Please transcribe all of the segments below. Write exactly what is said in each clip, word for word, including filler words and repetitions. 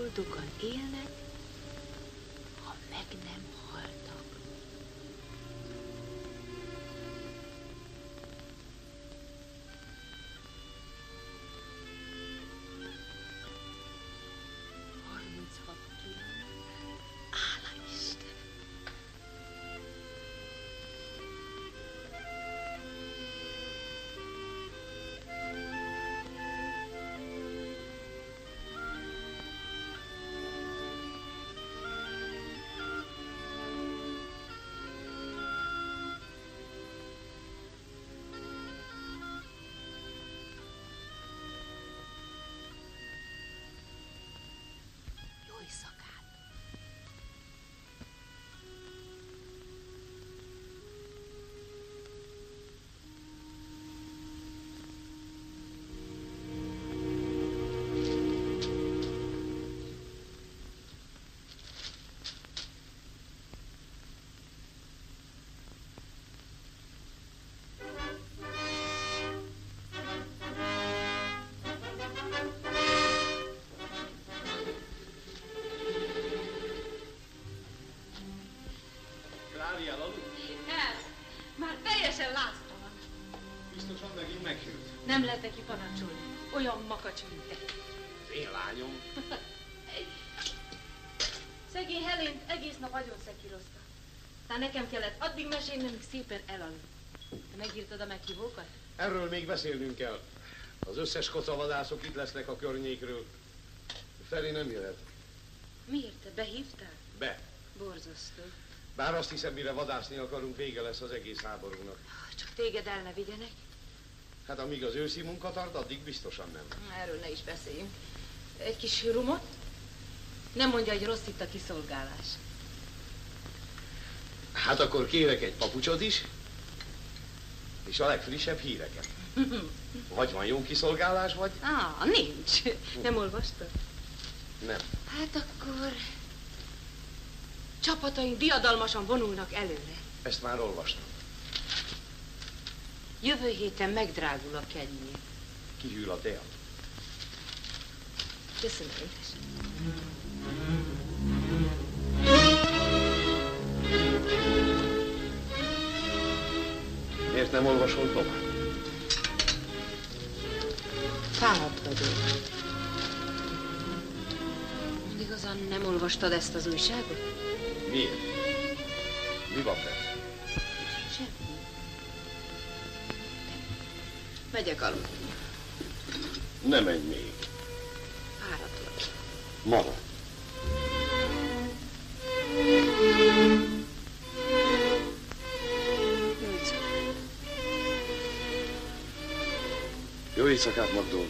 boldogan élnek, ha meg nem haltak. harminchat kilométer. Hála Isten! Nem lehet neki parancsolni. Olyan makacs, mint te. Az én lányom. Szegény Helént egész nap agyon szekírozta. Tehát nekem kellett addig mesélni, amíg szépen elalud. Te megírtad a meghívókat? Erről még beszélnünk kell. Az összes kocavadászok itt lesznek a környékről. Feri nem jöhet. Miért? Te behívtál? Be. Borzasztó. Bár azt hiszem, mire vadászni akarunk, vége lesz az egész háborúnak. Csak téged el ne vigyenek. Hát amíg az őszi munka tart, addig biztosan nem. Erről ne is beszéljünk. Egy kis rumot? Nem mondja, hogy rossz itt a kiszolgálás. Hát akkor kérek egy papucsot is, és a legfrissebb híreket. Vagy van jó kiszolgálás, vagy? Á, nincs. Nem olvastad? Nem. Hát akkor... Csapataink diadalmasan vonulnak előre. Ezt már olvastam. Jövő héten megdrágul a kenyér. Kihűl a tea. Köszönöm, édes. Miért nem olvasol tovább? Fáradt vagyok. Igazán nem olvastad ezt az újságot? Miért? Mi van benne? Semmi. Megyek aludni. Ne menj még. Fáradt vagyok. Marad. Jó éjszakát. Jó éjszakát, Magdolna.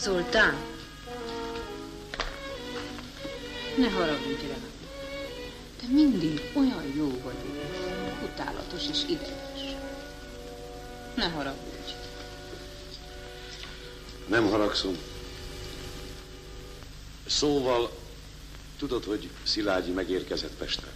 Zoltán, ne haragudj rá. Te mindig olyan jó vagy, utálatos és ideges. Ne haragudj. Nem haragszom. Szóval, tudod, hogy Szilágyi megérkezett Pestre?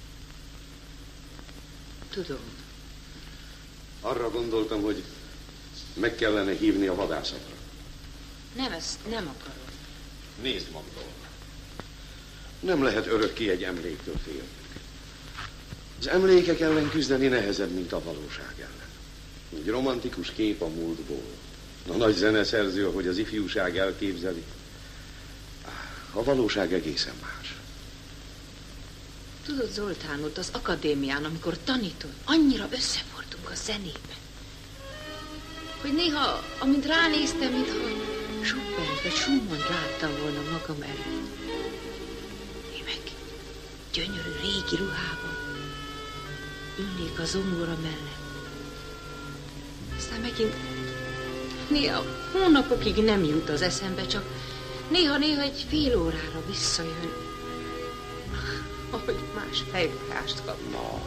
Tudom. Arra gondoltam, hogy meg kellene hívni a vadászatra. Nem, ezt nem akarom. Nézd, Magdolna. Nem lehet örökké egy emléktől félnünk. Az emlékek ellen küzdeni nehezebb, mint a valóság ellen. Egy romantikus kép a múltból. A nagy zeneszerző, ahogy az ifjúság elképzeli. A valóság egészen más. Tudod, Zoltán, ott az akadémián, amikor tanítod, annyira összefordulunk a zenébe, hogy néha, amint ránéztem, mintha Chopin vagy Schumann láttam volna magam előtt. Én meg gyönyörű régi ruhában ülnék a zongora mellett. Aztán megint néha hónapokig nem jut az eszembe, csak néha-néha egy fél órára visszajön, ahogy más fejfájást kap. Na.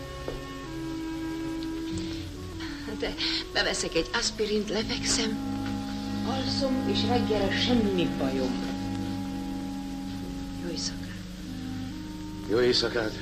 De beveszek egy aspirint, lefekszem, alszom, és reggelre semmi bajom. Jó éjszakát. Jó éjszakát.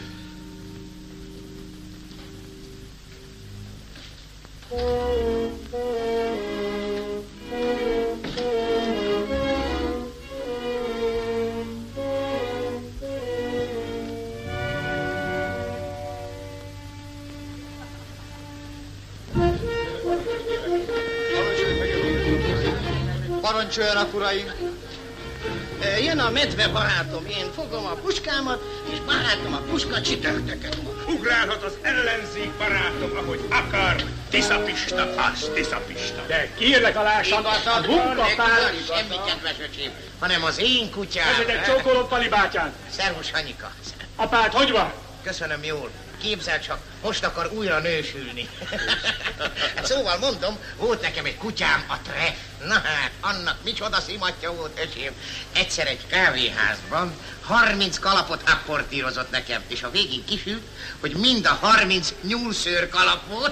Parancsoljanak, uraim! Jön a medve barátom, én fogom a puskámat, és barátom a puska csitörtöket mond. Ugrálhat az ellenzék barátom, ahogy akar. Tiszapista, az Tiszapista. De kérlek alássan, a Igazad van, munkapár... ne semmi kedves öcsém, hanem az én kutyám. Ezetek csókolom, Pali bátyám. Szervus, Anyika. Apád, hogy van? Köszönöm jól. Képzel csak, most akar újra nősülni. Hát szóval mondom, volt nekem egy kutyám, a Tre. Na hát, annak micsoda szimatja volt, öcsém. Egyszer egy kávéházban harminc kalapot apportírozott nekem, és a végén kisült, hogy mind a harminc nyúlszőr kalap volt.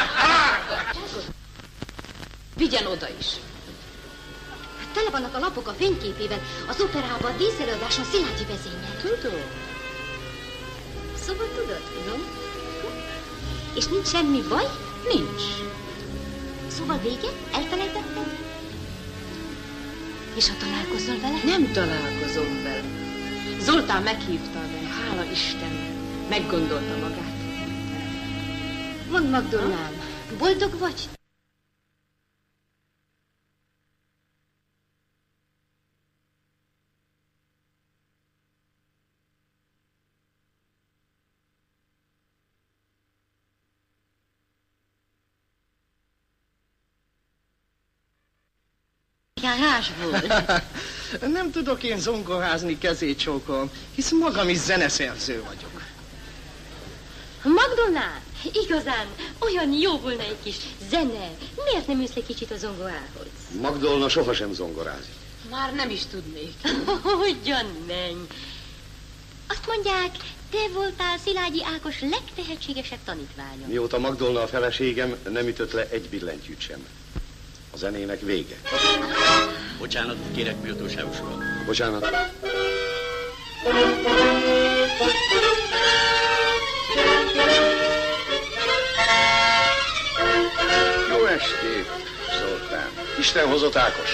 Vigyen oda is. Hát tele vannak a lapok a fényképével, az operában, a díszelőadáson Szilágyi vezényel. Tudom. Szóval tudod, tudom. És nincs semmi baj? Nincs. Szóval vége? Elfelejtetted? És ha találkozol vele? Nem találkozom vele. Zoltán meghívta, de hála Istennek, meggondolta magát. Mondd, Magdolnám, boldog vagy? Rás volt. Nem tudok én zongorázni, kezét csókolom, hisz magam is zeneszerző vagyok. Magdolnám, igazán olyan jó volna egy kis zene. Miért nem ülsz egy kicsit a zongorához? Magdolna sohasem zongorázik. Már nem is tudnék. Hogyan menj? Azt mondják, te voltál Szilágyi Ákos legtehetségesebb tanítványa. Mióta Magdolna a feleségem, nem ütött le egy billentyűt sem. A zenének vége. Bocsánat, kérek méltóságos uram. Bocsánat. Jó estét, Zoltán. Isten hozott, Ákos.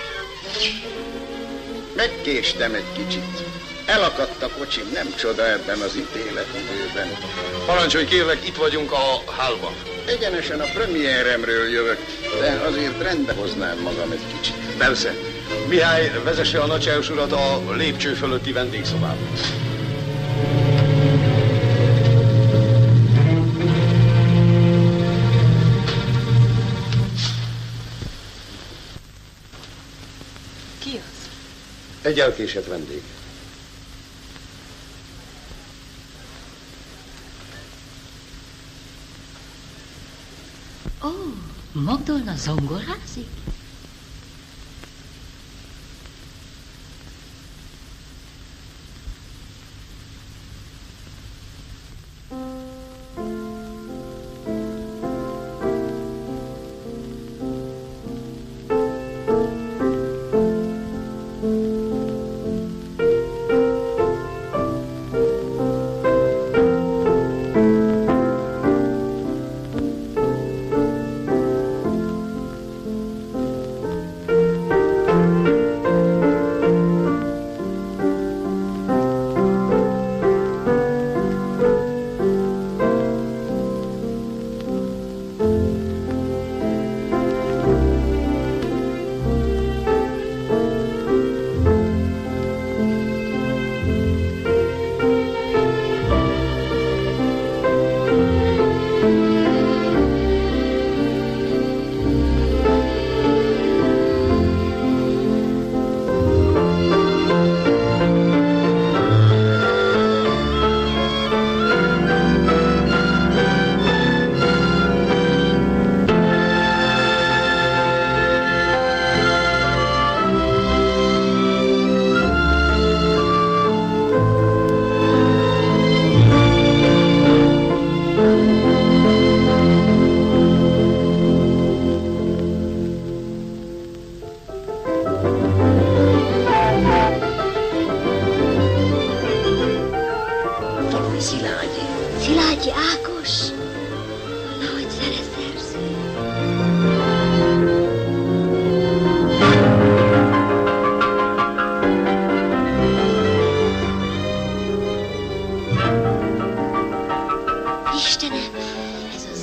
Megkéstem egy kicsit. Elakadt a kocsim, nem csoda ebben az ítéletidőben. Parancsolj, kérlek, itt vagyunk a hálban. Egyenesen a premiéremről jövök, de azért rendbe hoznám magam egy kicsit. Persze. Mihály, vezesse a nagyságos urat a lépcső fölötti vendégszobába. Ki az? Egy elkésett vendég. Ó, Magdolna zongorázik?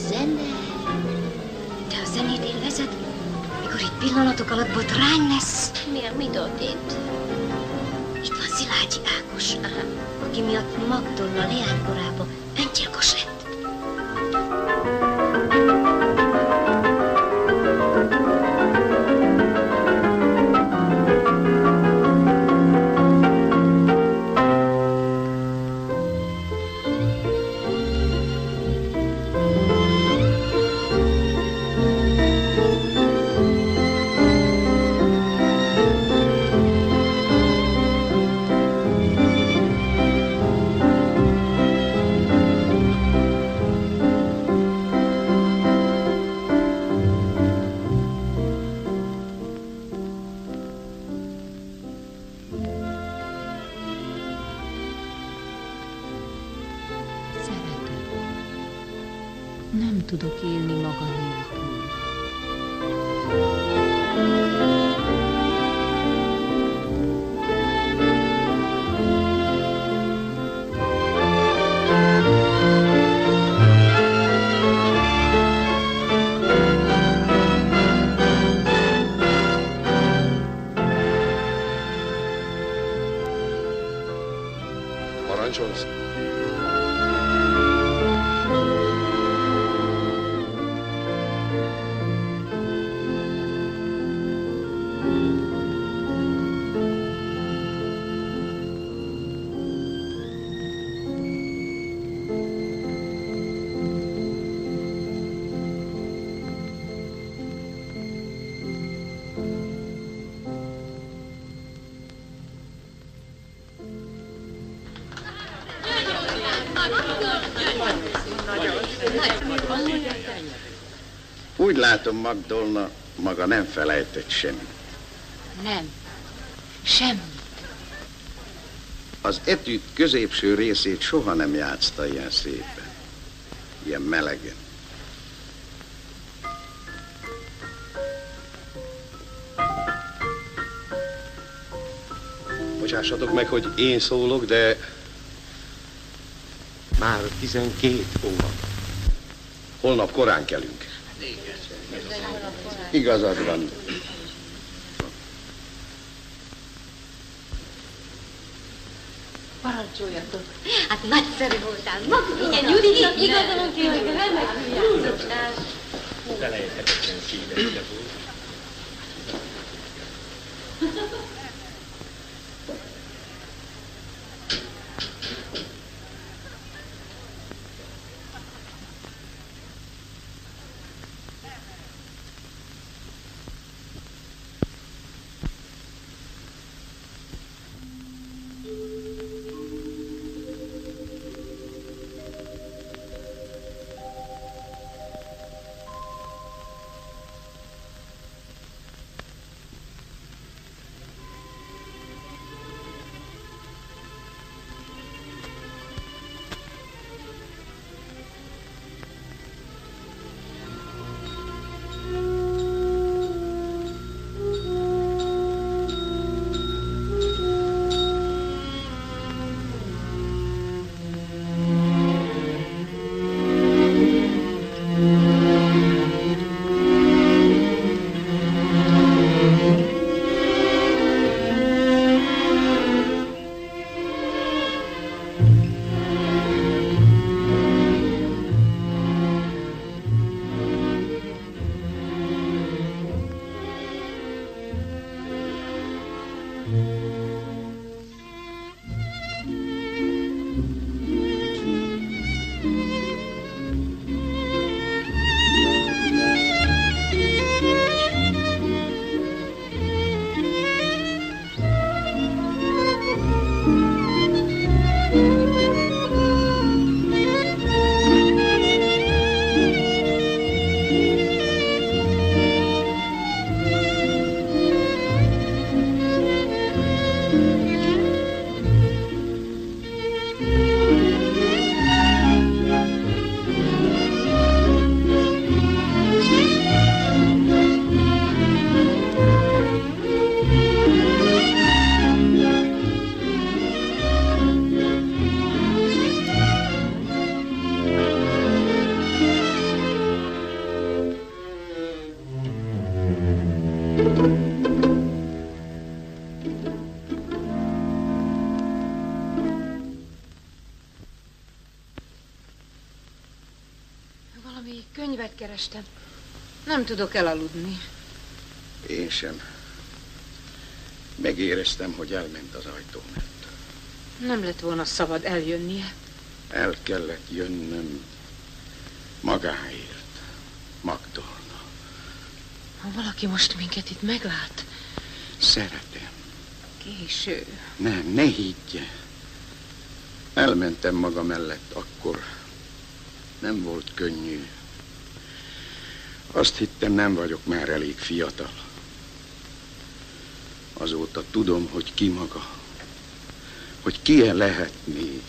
zene. Te a zenét élvezed, mikor itt pillanatok alatt botrány lesz? Miért? Mi történt? Itt van Szilágyi Ákos, aha, aki miatt Magdolna leánykorában öngyilkos lett. Nem tudok élni maga nélkül. Parancsolsz? Úgy látom, Magdolna maga nem felejtett semmit. Nem. Semmi. Az etűd középső részét soha nem játszta ilyen szépen. Ilyen melegen. Bocsássatok meg, hogy én szólok, de már tizenkét óra. Holnap korán kelünk. Igazad van. Parancsoljatok. Hát nagyszerű voltál. Maga, igen, Gyuri, igazolom ki, hogy remekül játszottál. Felejthetetlen szíves volt. Végig könyvet kerestem. Nem tudok elaludni. Én sem. Megéreztem, hogy elment az ajtó mellett. Nem lett volna szabad eljönnie. El kellett jönnöm magáért. Magdolna. Ha valaki most minket itt meglát... Szeretem. Késő. Nem, ne higgye. Elmentem maga mellett akkor. Nem volt könnyű. Azt hittem, nem vagyok már elég fiatal. Azóta tudom, hogy ki maga. Hogy ki-e lehet még.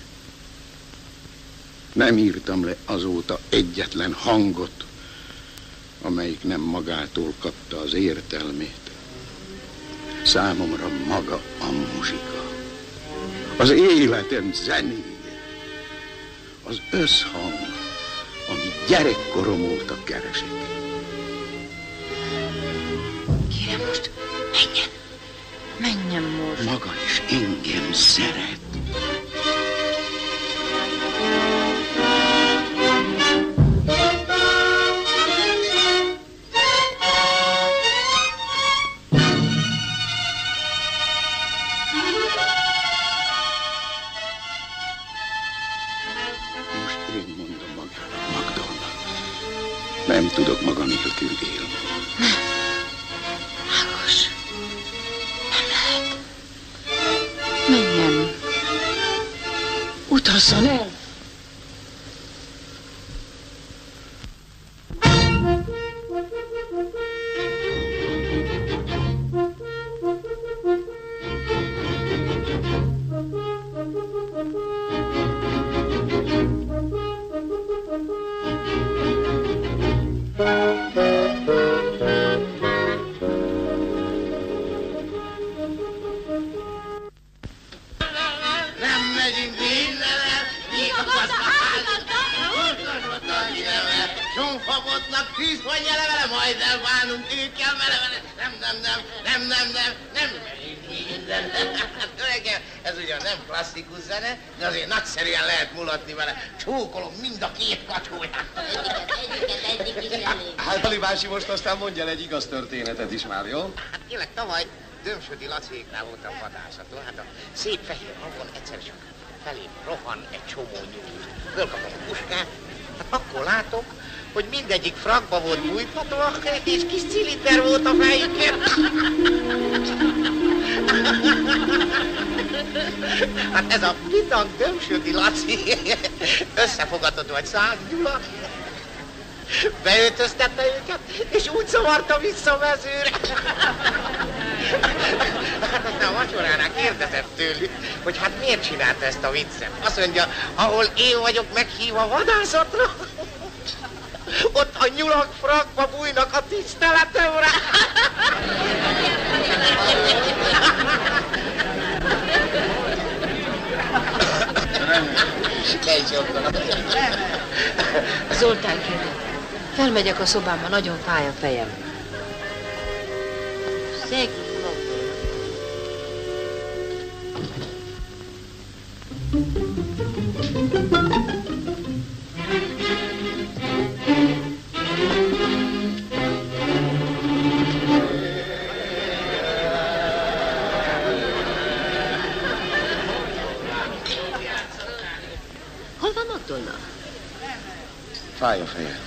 Nem írtam le azóta egyetlen hangot, amelyik nem magától kapta az értelmét. Számomra maga a muzsika. Az életem zenéje. Az összhang, amit gyerekkorom óta keresek. Kérem most, menjen. Menjen most. Maga is engem szeret. Nem tudok maga nélkül élni. Nem. Ákos. Nem lehet. Menjen. Utazzon el. Ez ugyan nem klasszikus zene, de azért nagyszerűen lehet mulatni vele. Csókolom mind a két kacsóját. Egyiket eddig is elég. Hát Ali bácsi, most aztán mondj el egy igaz történetet is már, jó? Hát kérlek, tavaly Dömsödi Laciéknál voltam vadászaton. Hát a szép fehér hangon egyszer csak felém rohan egy csomó nyúl. Fölkapom a puskát, hát akkor látok, hogy mindegyik frakkba volt bújtatva, és kis ciliter volt a fejükön. Hát ez a pitang Dömsödi Laci összefogatott vagy száz gyulat, beöltöztette őket, és úgy szavarta vissza a mezőre. Hát aztán a vacsoránál kérdezett tőlük, hogy hát miért csinálta ezt a viccet. Azt mondja, ahol én vagyok meghívva vadászatra, ott a nyulak frakkba bújnak a tiszteletemre. Zoltán kérlek, felmegyek a szobámba, nagyon fáj a fejem. Szegény Hol van Magdolna? Fáj a feje.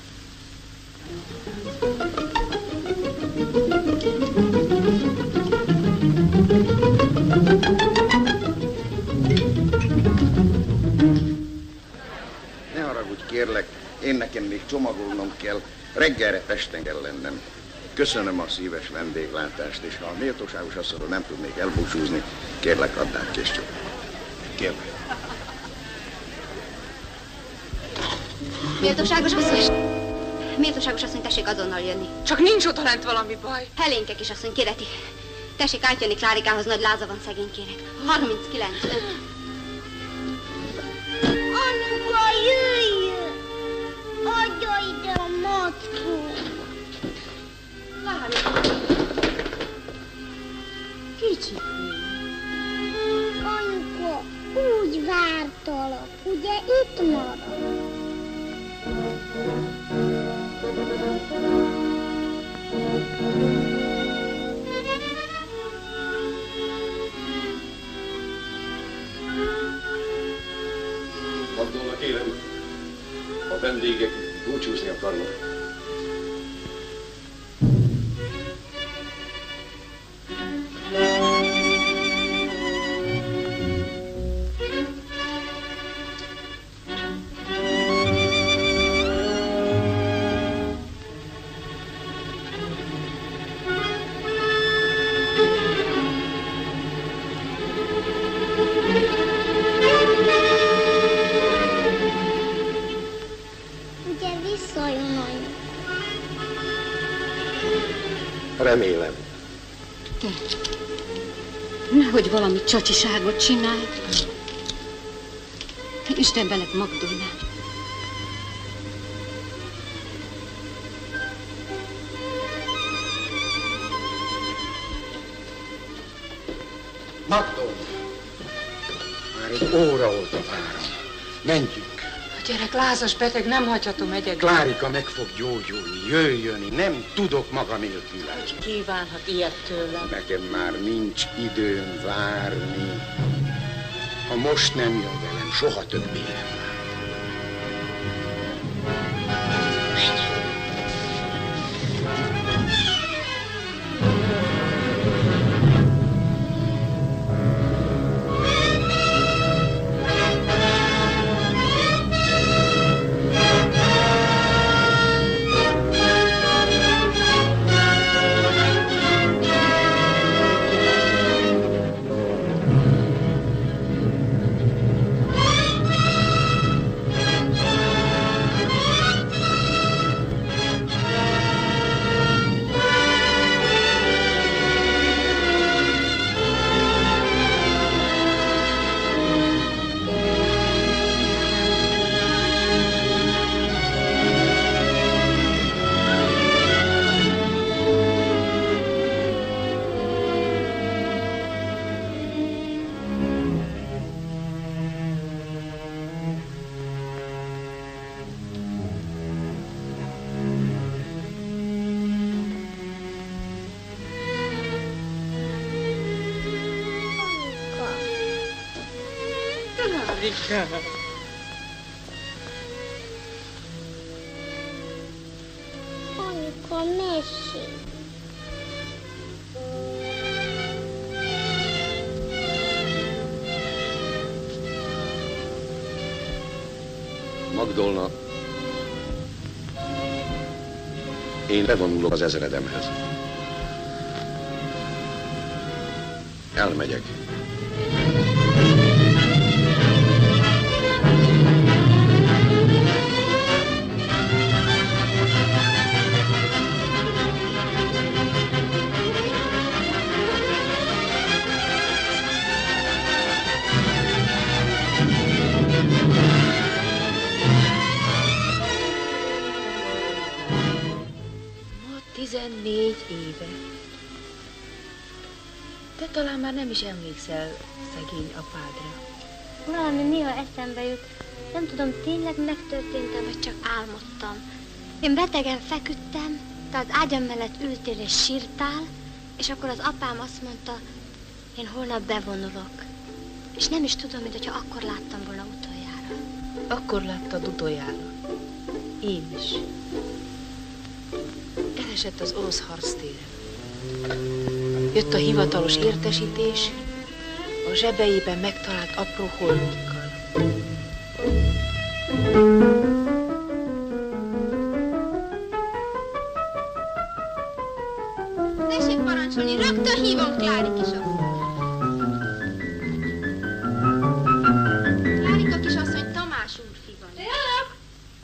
Ne haragudj, kérlek, én nekem még csomagolnom kell, reggelre Pesten kell lennem. Köszönöm a szíves vendéglátást, és ha a méltóságos asszonyról nem tudnék elbúcsúzni, kérlek, add át később. Kérlek. Méltóságos asszony? Méltóságos asszony, tessék azonnal jönni. Csak nincs oda lent valami baj. Helénke kisasszony, kéreti. Tessék átjönni Klárikához, nagy láza van szegénykének. harminckilenc. Anyuka, jöjjön! Adja ide a mackót! Klári. Kicsit anyuka, úgy vártalak, ugye itt marad? vendégek búcsúzni akarnak. Remélem. Te, nehogy valami csacsiságot csinálj. Isten veled, Magdolna. Magdolna! Már egy óra óta várom. Menjünk. A gyerek lázas beteg, nem hagyhatom egyedül. Klárika meg fog gyógyulni, jöjjön, nem tudok maga nélkül. Hogy kívánhat ilyet tőlem? Nekem már nincs időm várni. Ha most nem jön velem, soha többé nem vár. Klárika. Anyuka, mesélj. Magdolna, én bevonulok az ezredemhez. Elmegyek. tizennégy éve. Te talán már nem is emlékszel szegény apádra. Valami néha eszembe jut. Nem tudom, tényleg megtörtént-e, vagy csak álmodtam. Én betegen feküdtem, te az ágyam mellett ültél és sírtál, és akkor az apám azt mondta, én holnap bevonulok. És nem is tudom, mintha akkor láttam volna utoljára. Akkor láttad utoljára. Én is. Elesett az orosz harctéren. Jött a hivatalos értesítés, a zsebeiben megtalált apró holmikkal. Tessék parancsolni, rögtön hívom Klári kisasszony. Klárika kisasszony, Tamás úrfi van. Jönök!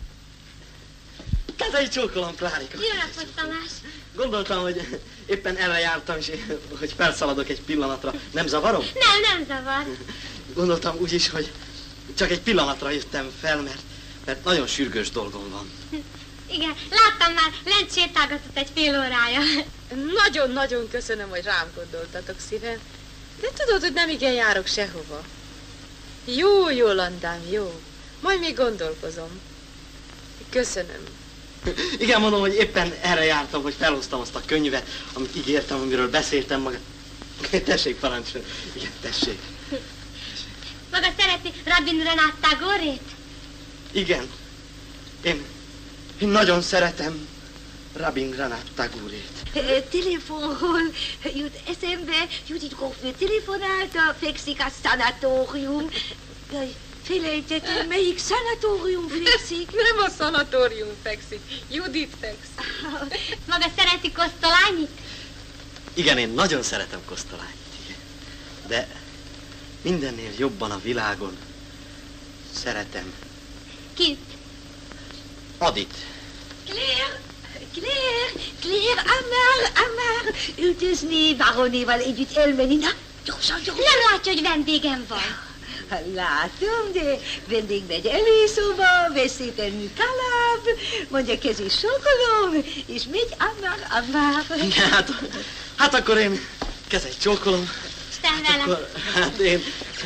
Kezei csókolom, Klárika. Jönök, vagy Tamás. Gondoltam, hogy éppen erre jártam, és hogy felszaladok egy pillanatra. Nem zavarom? Nem, nem zavar. Gondoltam úgyis, hogy csak egy pillanatra jöttem fel, mert, mert nagyon sürgős dolgom van. Igen, láttam már, lent sétálgatott egy fél órája. Nagyon-nagyon köszönöm, hogy rám gondoltatok, szívem. De tudod, hogy nem igen járok sehova. Jó, Jólandám, jó. Majd még gondolkozom. Köszönöm. Igen, mondom, hogy éppen erre jártam, hogy felhoztam azt a könyvet, amit ígértem, amiről beszéltem maga. Tessék, parancsolj. Igen, tessék. Maga szereti Rabin Renát Tagorét? Igen. Én, én nagyon szeretem Rabindranath Tagore-t. Telefonról jut eszembe, Judit Grófnő telefonálta, fekszik a szanatórium. Jaj, felejtettem, melyik szanatórium fekszik? Nem a szanatórium fekszik, Judit fekszik. Maga szereti Kosztolányit? Igen, én nagyon szeretem Kosztolányit. De mindennél jobban a világon szeretem Kit? Adit. Claire, Claire, Claire, Amár, Amár, üldözni Baronéval együtt elmenni. Na, gyorsan, gyorsan. Nem látja, hogy vendégem van. Látom, de vendég megy előszóba, vesz szépen műkaláb, mondja kezű sokolom, és megy Amár, Amár. Hát, hát akkor én kezet csókolom. Isten Hát vele. akkor, hát én...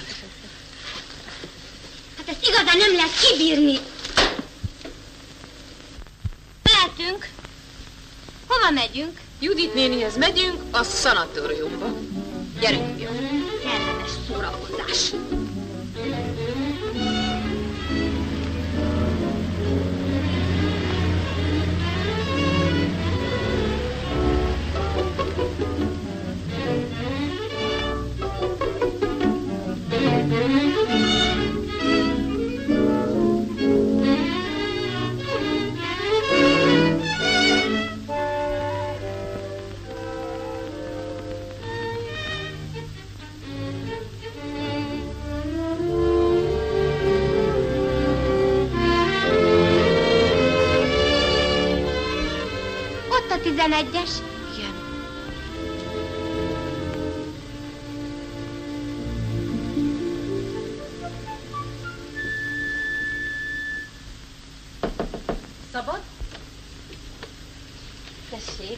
Hát ezt igazán nem lehet kibírni. Lehetünk. Hova megyünk? Judit nénihez megyünk a szanatóriumba. Gyerünk, jó. Kellemes szórakozás. Ott a tizenegyes. Igen. Szabad? Tessék.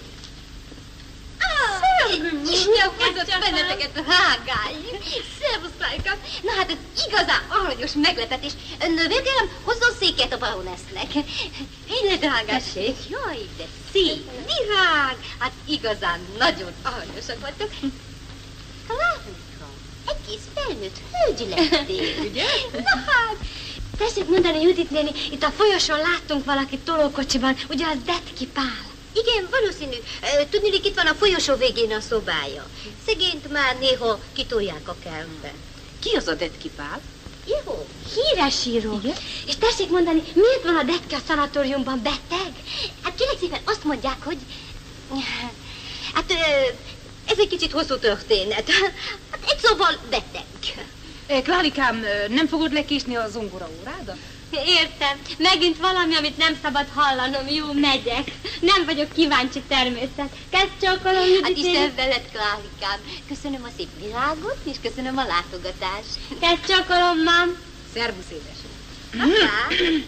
Isten hozott benneteket a hágáim. Szervusz, Pálykám. Na hát ez igazán aranyos meglepetés. Nővérkélem, hozzon széket a baronesznek. Én drágám. Tessék. Jaj, de szép, virág. Hát igazán nagyon aranyosak vagytok. Klárika, egész felnőtt hölgy lettél. Ugye? Na hát. Tessék mondani, Judit néni, itt a folyosón láttunk valakit tolókocsiban, ugye az Detki Pál. Igen, valószínű. Tudniillik, itt van a folyosó végén a szobája. Szegényt már néha kitolják a kertbe. Ki az a Detki Pál? Jó. Híres író. Igen? És tessék mondani, miért van a Detki a szanatóriumban beteg? Hát kérlek szépen azt mondják, hogy... Hát ez egy kicsit hosszú történet. Hát egy szóval beteg. Klárikám, nem fogod lekésni a zongora órádat? Értem. Megint valami, amit nem szabad hallanom. Jó, megyek. Nem vagyok kíváncsi természet. Kezd csókolom, Judit. Hát Isten veled, Klárikám. Köszönöm a szép világot, és köszönöm a látogatást. Kezd csókolom, mám. Szervusz, édesem. Akár.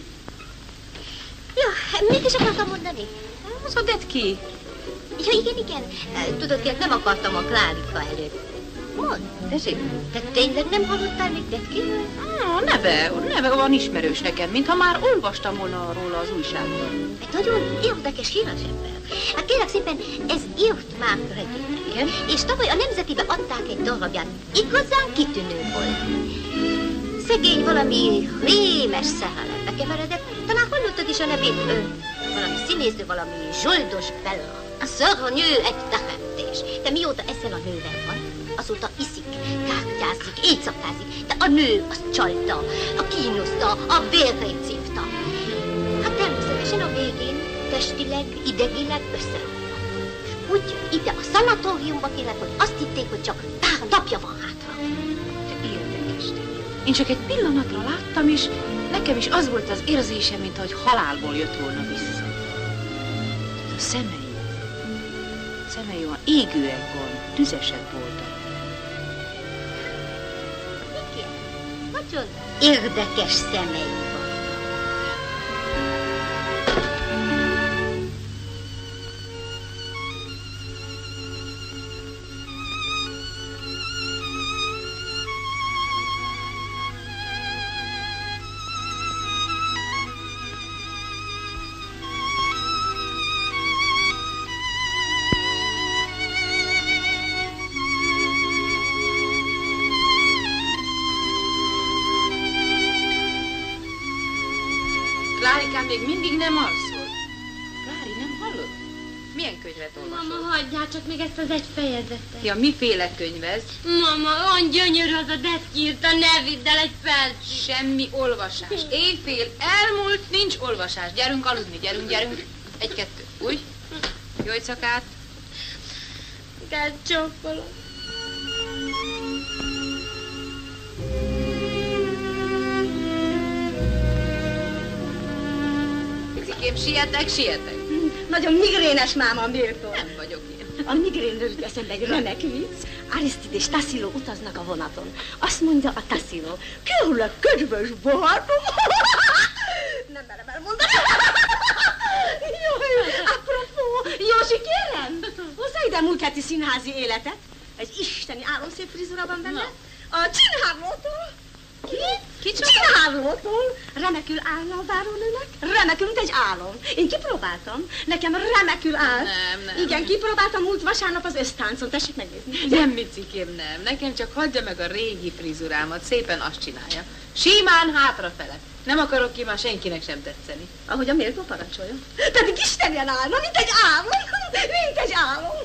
Ja, mit is akartam mondani? Az a Detki. Ja, igen, igen. Tudod, hogy nem akartam a Klárika előtt. Mondd, tessék, te tényleg nem hallottál még Detkiről? A neve, a neve van ismerős nekem, mintha már olvastam volna róla az újságban. Egy nagyon érdekes, híres ember. Hát kérlek szépen, ez írt már regényeket, és tavaly a Nemzetibe adták egy darabját. Igazán kitűnő volt. Szegény valami rémes szerelembe keveredett, talán hallottad is a nevét, ö, valami színésznő, valami Zsoldos Bella. A szörnyű egy teremtés. De mióta ezzel a nővel van, azóta iszik, kártyázik, éjszakázik, de a nő azt csalta, a kínoszta, a vérrét szívta. Hát természetesen a végén testileg, idegileg összerakta. És úgy jön ide a szanatóriumba, kérlek, hogy azt hitték, hogy csak pár napja van hátra. Érdekes. Én csak egy pillanatra láttam, és nekem is az volt az érzésem, mintha hogy halálból jött volna vissza. A szemei, a szemei olyan égőek volna, tüzesek voltak. Igen, nagyon érdekes szemei van. még mindig nem alszol. Klári, nem hallod? Milyen könyvet olvasol? Mama, hagyjál csak még ezt az egy fejezetet. Ja, miféle könyv ez? Mama, olyan gyönyörű az a deszkírta, ne vidd el egy percig. Semmi olvasás. Éjfél elmúlt, nincs olvasás. Gyerünk aludni, gyerünk, gyerünk. Egy-kettő. Úgy? Jó éjszakát. Kell csókolom. Cikém, sietek, sietek. Nagyon migrénes máma a Méltó. Nem vagyok én. A migrénről jut eszembe egy remek vicc. Aristide és Tassilo utaznak a vonaton. Azt mondja a Tassilo, kérlek, kedves barátom. Nem merem elmondani. Jaj, apropó, Józsi, kérem, hozzá ide múlt heti színházi életet. Egy isteni álomszép frizura van benne. A Csinhárlótól. Ki? Kicsoda? Csinhárlótól. Remekül állna a bárónőnek. Remekül, mint egy álom. Én kipróbáltam. Nekem remekül áll. Nem, nem. Igen, kipróbáltam múlt vasárnap az össztáncon. Tessék megnézni. Nem, Micikém, nem. Nekem csak hagyja meg a régi frizurámat. Szépen azt csinálja. Simán hátrafele. Nem akarok ki már senkinek sem tetszeni. Ahogy a Méltó parancsolja. Pedig istenien állna, mint egy álom. Mint egy álom.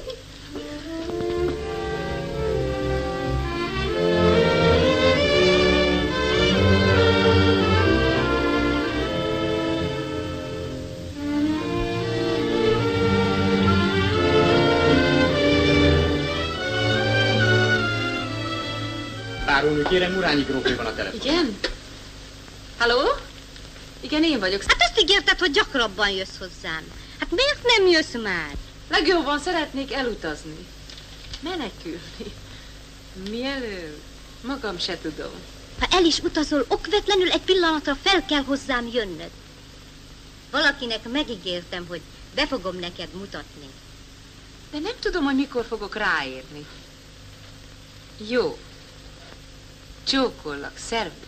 Bárónő, kérem, Urányi grófé van a telefon. Igen? Halló? Igen, én vagyok. Hát azt ígérted, hogy gyakrabban jössz hozzám. Hát miért nem jössz már? Legjobban szeretnék elutazni. Menekülni. Mielőtt? Magam se tudom. Ha el is utazol, okvetlenül egy pillanatra fel kell hozzám jönnöd. Valakinek megígértem, hogy be fogom neked mutatni. De nem tudom, hogy mikor fogok ráérni. Jó. Csókollak, szervusz.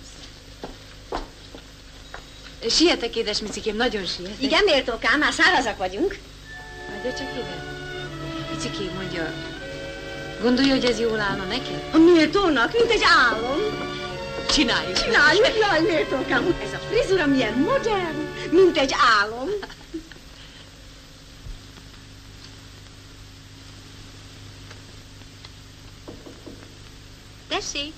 Sietek, édes Micikém, nagyon sietek. Igen, Méltókám, már szárazak vagyunk. Adja csak ide. Micikém, mondja, gondolja, hogy ez jól állna neked? A Méltónak, mint egy álom. Csináljuk. Csináljuk, jaj, Méltókám. Ez a frizura milyen modern, mint egy álom. Tessék!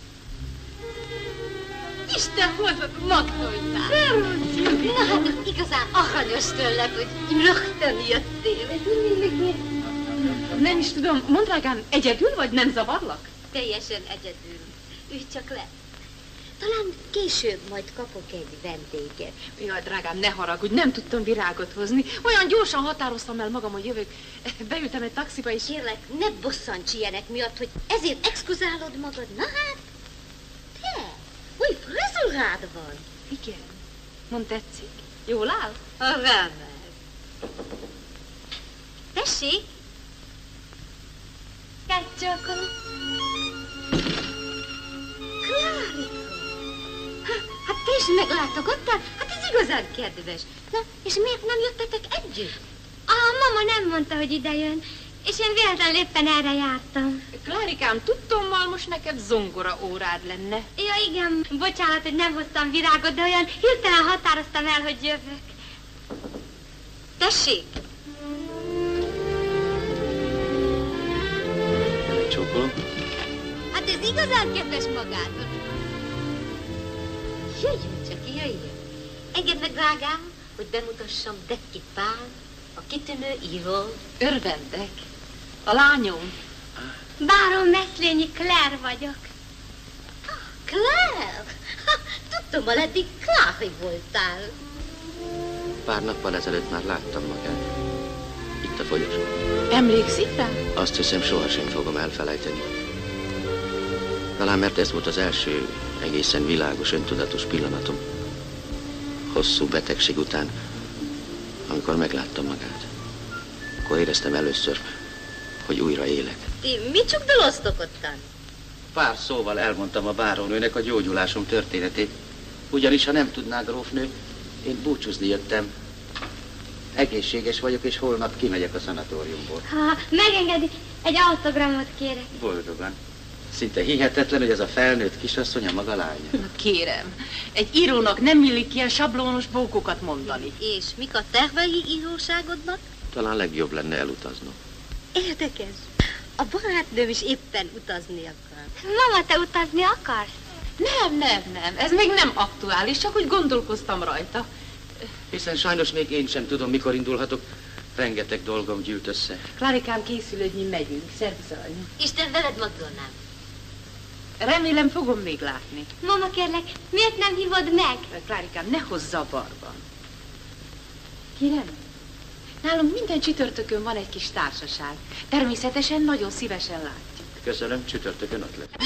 Isten, hol magdoltál? Na hát ez igazán aranyos tőled, hogy rögtön jöttél. Nem is tudom, mondd drágám, egyedül vagy nem zavarlak? Teljesen egyedül. Ülj csak le. Talán később majd kapok egy vendéget. Jaj, drágám, ne haragudj, nem tudtam virágot hozni. Olyan gyorsan határoztam el magam, hogy jövök. Beültem egy taxiba és... Kérlek, ne bosszants ilyenek miatt, hogy ezért exkuzálod magad. Na hát, te, új frizurád van. Igen, mond tetszik. Jól áll? A remek. Tessék. Kettőkolom. Klárika. Hát te is meglátogattál? Hát ez igazán kedves. Na, és miért nem jöttetek együtt? A mama nem mondta, hogy ide jön, és én véletlenül éppen erre jártam. Klárikám, tudtommal most neked zongora órád lenne. Ja, igen, bocsánat, hogy nem hoztam virágot, de olyan hirtelen határoztam el, hogy jövök. Tessék! Csókolom. Hát ez igazán kedves magától. Jöjjön csak, jöjjön. Engedd meg, drágám, hogy bemutassam Decky Pál, a kitűnő író. Örvendek. A lányom. Báron Messzlényi Claire vagyok. Claire? Ha, tudtam, eddig Clary voltál. Pár nappal ezelőtt már láttam magát. Itt a folyosón. Emlékszik rá? Azt hiszem, sohasem fogom elfelejteni. Talán mert ez volt az első egészen világos, öntudatos pillanatom. Hosszú betegség után, amikor megláttam magát. Akkor éreztem először, hogy újra élek. Ti mit csukdoloztok ottan? Pár szóval elmondtam a bárónőnek a gyógyulásom történetét. Ugyanis, ha nem tudná, grófnő, én búcsúzni jöttem. Egészséges vagyok, és holnap kimegyek a szanatóriumból. Ha megengedi, egy autogramot kérek. Boldogan. Szinte hihetetlen, hogy ez a felnőtt kisasszony a maga lánya. Na kérem, egy írónak nem illik ilyen sablónos bókokat mondani. És mik a tervei íróságodnak? Talán legjobb lenne elutaznom. Érdekes. A barátnőm is éppen utazni akar. Mama, te utazni akarsz? Nem, nem, nem, ez még nem aktuális, csak úgy gondolkoztam rajta. Hiszen sajnos még én sem tudom, mikor indulhatok. Rengeteg dolgom gyűlt össze. Klárikám készül, hogy mi megyünk. Szervusz, aranyom. Isten veled, Magdolnám. Remélem fogom még látni. Mama, kérlek, miért nem hívod meg? Klárikám, ne hozz zavarba. Kérem? Nálunk minden csütörtökön van egy kis társaság. Természetesen nagyon szívesen látjuk. Köszönöm, csütörtökön ott lesz.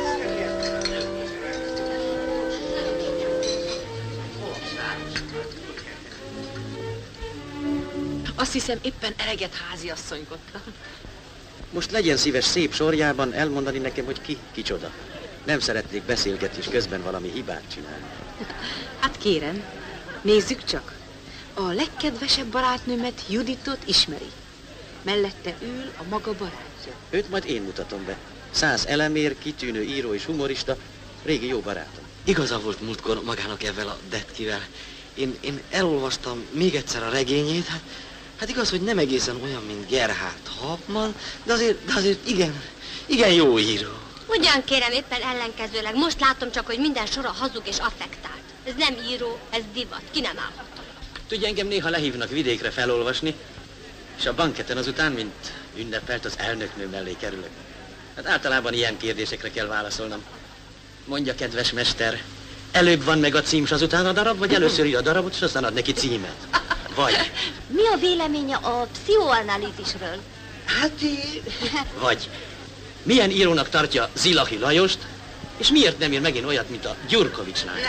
Azt hiszem, éppen eleget háziasszonykodtam. Most legyen szíves szép sorjában elmondani nekem, hogy ki, kicsoda. Nem szeretnék beszélgetés közben valami hibát csinálni. Hát kérem, nézzük csak. A legkedvesebb barátnőmet, Juditot ismeri. Mellette ül a maga barátja. Őt majd én mutatom be. Száz elemér, kitűnő író és humorista, régi jó barátom. Igaza volt múltkor magának ezzel a Detkivel. Én, én elolvastam még egyszer a regényét, hát, hát igaz, hogy nem egészen olyan, mint Gerhard Hauptmann, de azért, de azért igen, igen jó író. Ugyan kérem, éppen ellenkezőleg. Most látom csak, hogy minden sora hazug és affektált. Ez nem író, ez divat. Ki nem állhat. Tudja, engem néha lehívnak vidékre felolvasni, és a banketen azután, mint ünnepelt, az elnöknő mellé kerülök. Hát általában ilyen kérdésekre kell válaszolnom. Mondja, kedves mester, előbb van meg a cím, s azután a darab, vagy először ír a darabot, és aztán ad neki címet? Vagy... Mi a véleménye a pszichoanalízisről? Hát... Vagy... Milyen írónak tartja Zilahi Lajost, és miért nem ír megint olyat, mint a Gyurkovics lány?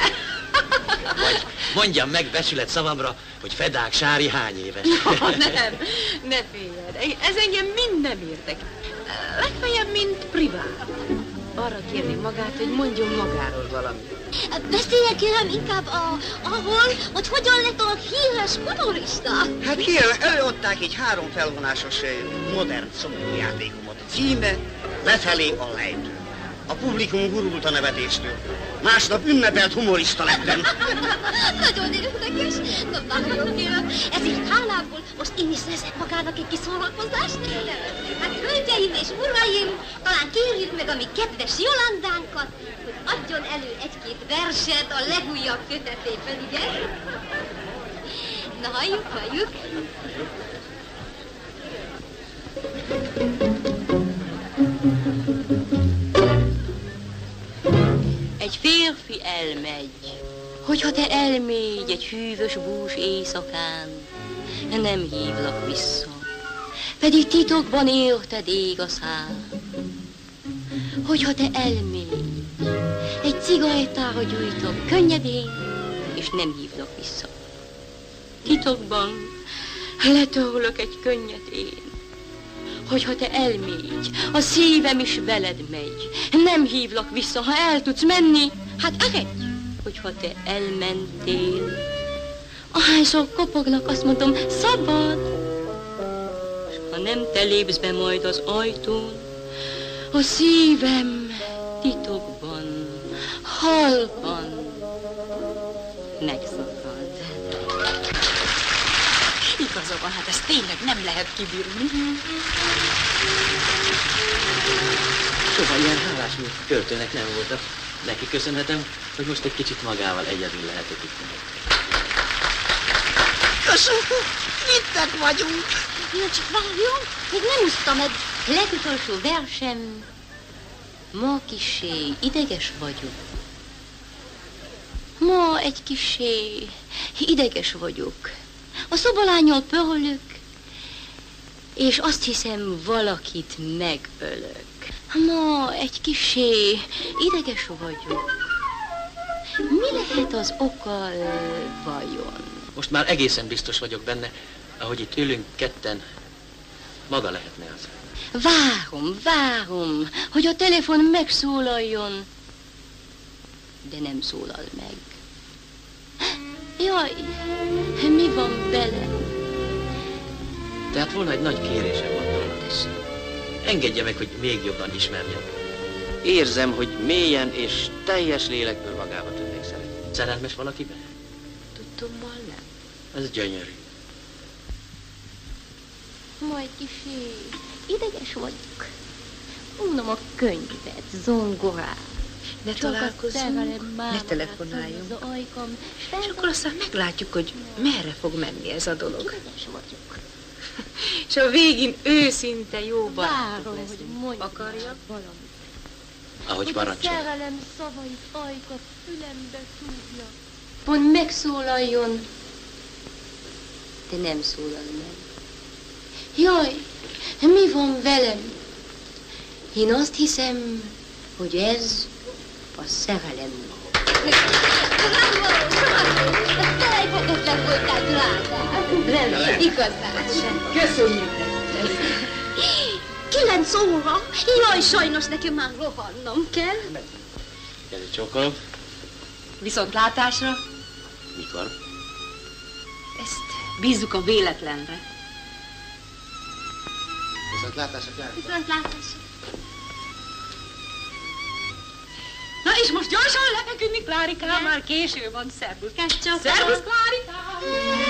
Vagy mondjam meg becsület szavamra, hogy Fedák Sári hány éves? No, nem, ne féljed. Ez engem mind nem értek. Legfeljebb, mint privát. Arra kérném magát, hogy mondjon magáról valamit. Beszéljen kérem inkább a, ahol, hogy hogyan lett a híres humorista. Hát kérem, előadták egy három felvonásos modern szomorújátékomot. Címe Lefelé a lejtő. A publikum gurult a nevetéstől. Másnap ünnepelt humorista lettem. Nagyon érdekes. Na, nagyon kérem. Ezért hálából most én is leszek magának egy kis szórakozást. Hát, hölgyeim és uraim, talán kérjük meg a mi kedves Jolandánkat, hogy adjon elő egy-két verset a legújabb kötetében, igen? Na, halljuk, halljuk. Egy férfi elmegy, hogyha te elmégy egy hűvös bús éjszakán, nem hívlak vissza, pedig titokban érted ég a szál. Hogyha te elmégy, egy cigarettára gyújtok könnyedén, és nem hívlak vissza. Titokban letörlök egy könnyet én. Hogyha te elmégy, a szívem is veled megy. Nem hívlak vissza, ha el tudsz menni, hát eredj. Hogyha te elmentél, ahányszor kopognak, azt mondom, szabad. És ha nem te lépsz be majd az ajtón, a szívem titokban, halkan megszakad. Igaza van, hát ezt tényleg nem lehet kibírni. Soha ilyen hálás, mint költőnek nem voltak. Neki köszönhetem, hogy most egy kicsit magával egyedül lehetek itt. Köszönöm, ittek vagyunk. Jó, csak várjon, még nem úszta meg. Legutolsó versem, ma kissé ideges vagyok. Ma egy kissé ideges vagyok. A szobalánnyal pörlök, és azt hiszem, valakit megölök. Ma egy kissé ideges vagyok. Mi lehet az oka vajon? Most már egészen biztos vagyok benne, ahogy itt ülünk ketten, maga lehetne az. Várom, várom, hogy a telefon megszólaljon, de nem szólal meg. Jaj, mi van velem? Tehát volna egy nagy kérésem, Magdolna. Engedje meg, hogy még jobban ismerjem. Érzem, hogy mélyen és teljes lélekből magába tudnék szeretni. Szerelmes valakiben? Tudtommal nem. Ez gyönyörű. Majd kisé, ideges vagyok. Unom a könyvet, zongorát. Ne találkozzunk, ne telefonáljunk. És akkor aztán meglátjuk, hogy merre fog menni ez a dolog. Ideges vagyok. És a végén őszinte jó barátok Várom, leszünk. hogy mondjál Akarja? valamit. Ahogy Hogy a parancsol. szerelem szavait ajkat fülembe szúrja. Pont megszólaljon, de nem szólal meg. Jaj, mi van velem? Én azt hiszem, hogy ez a szerelem. Felejthetetlen voltál, drágám. Nem, igazán sem. Köszönjük. Kilenc óra? Jaj, sajnos nekem már rohannom kell. Kezdj csókolom. Viszontlátásra. Mikor? Ezt bízzuk a véletlenre. Viszontlátásra, Klári. Viszontlátásra. Na és most gyorsan lefeküdni, Klárikám, már késő van, szervusz. Szervusz, Szervusz, Klárikám!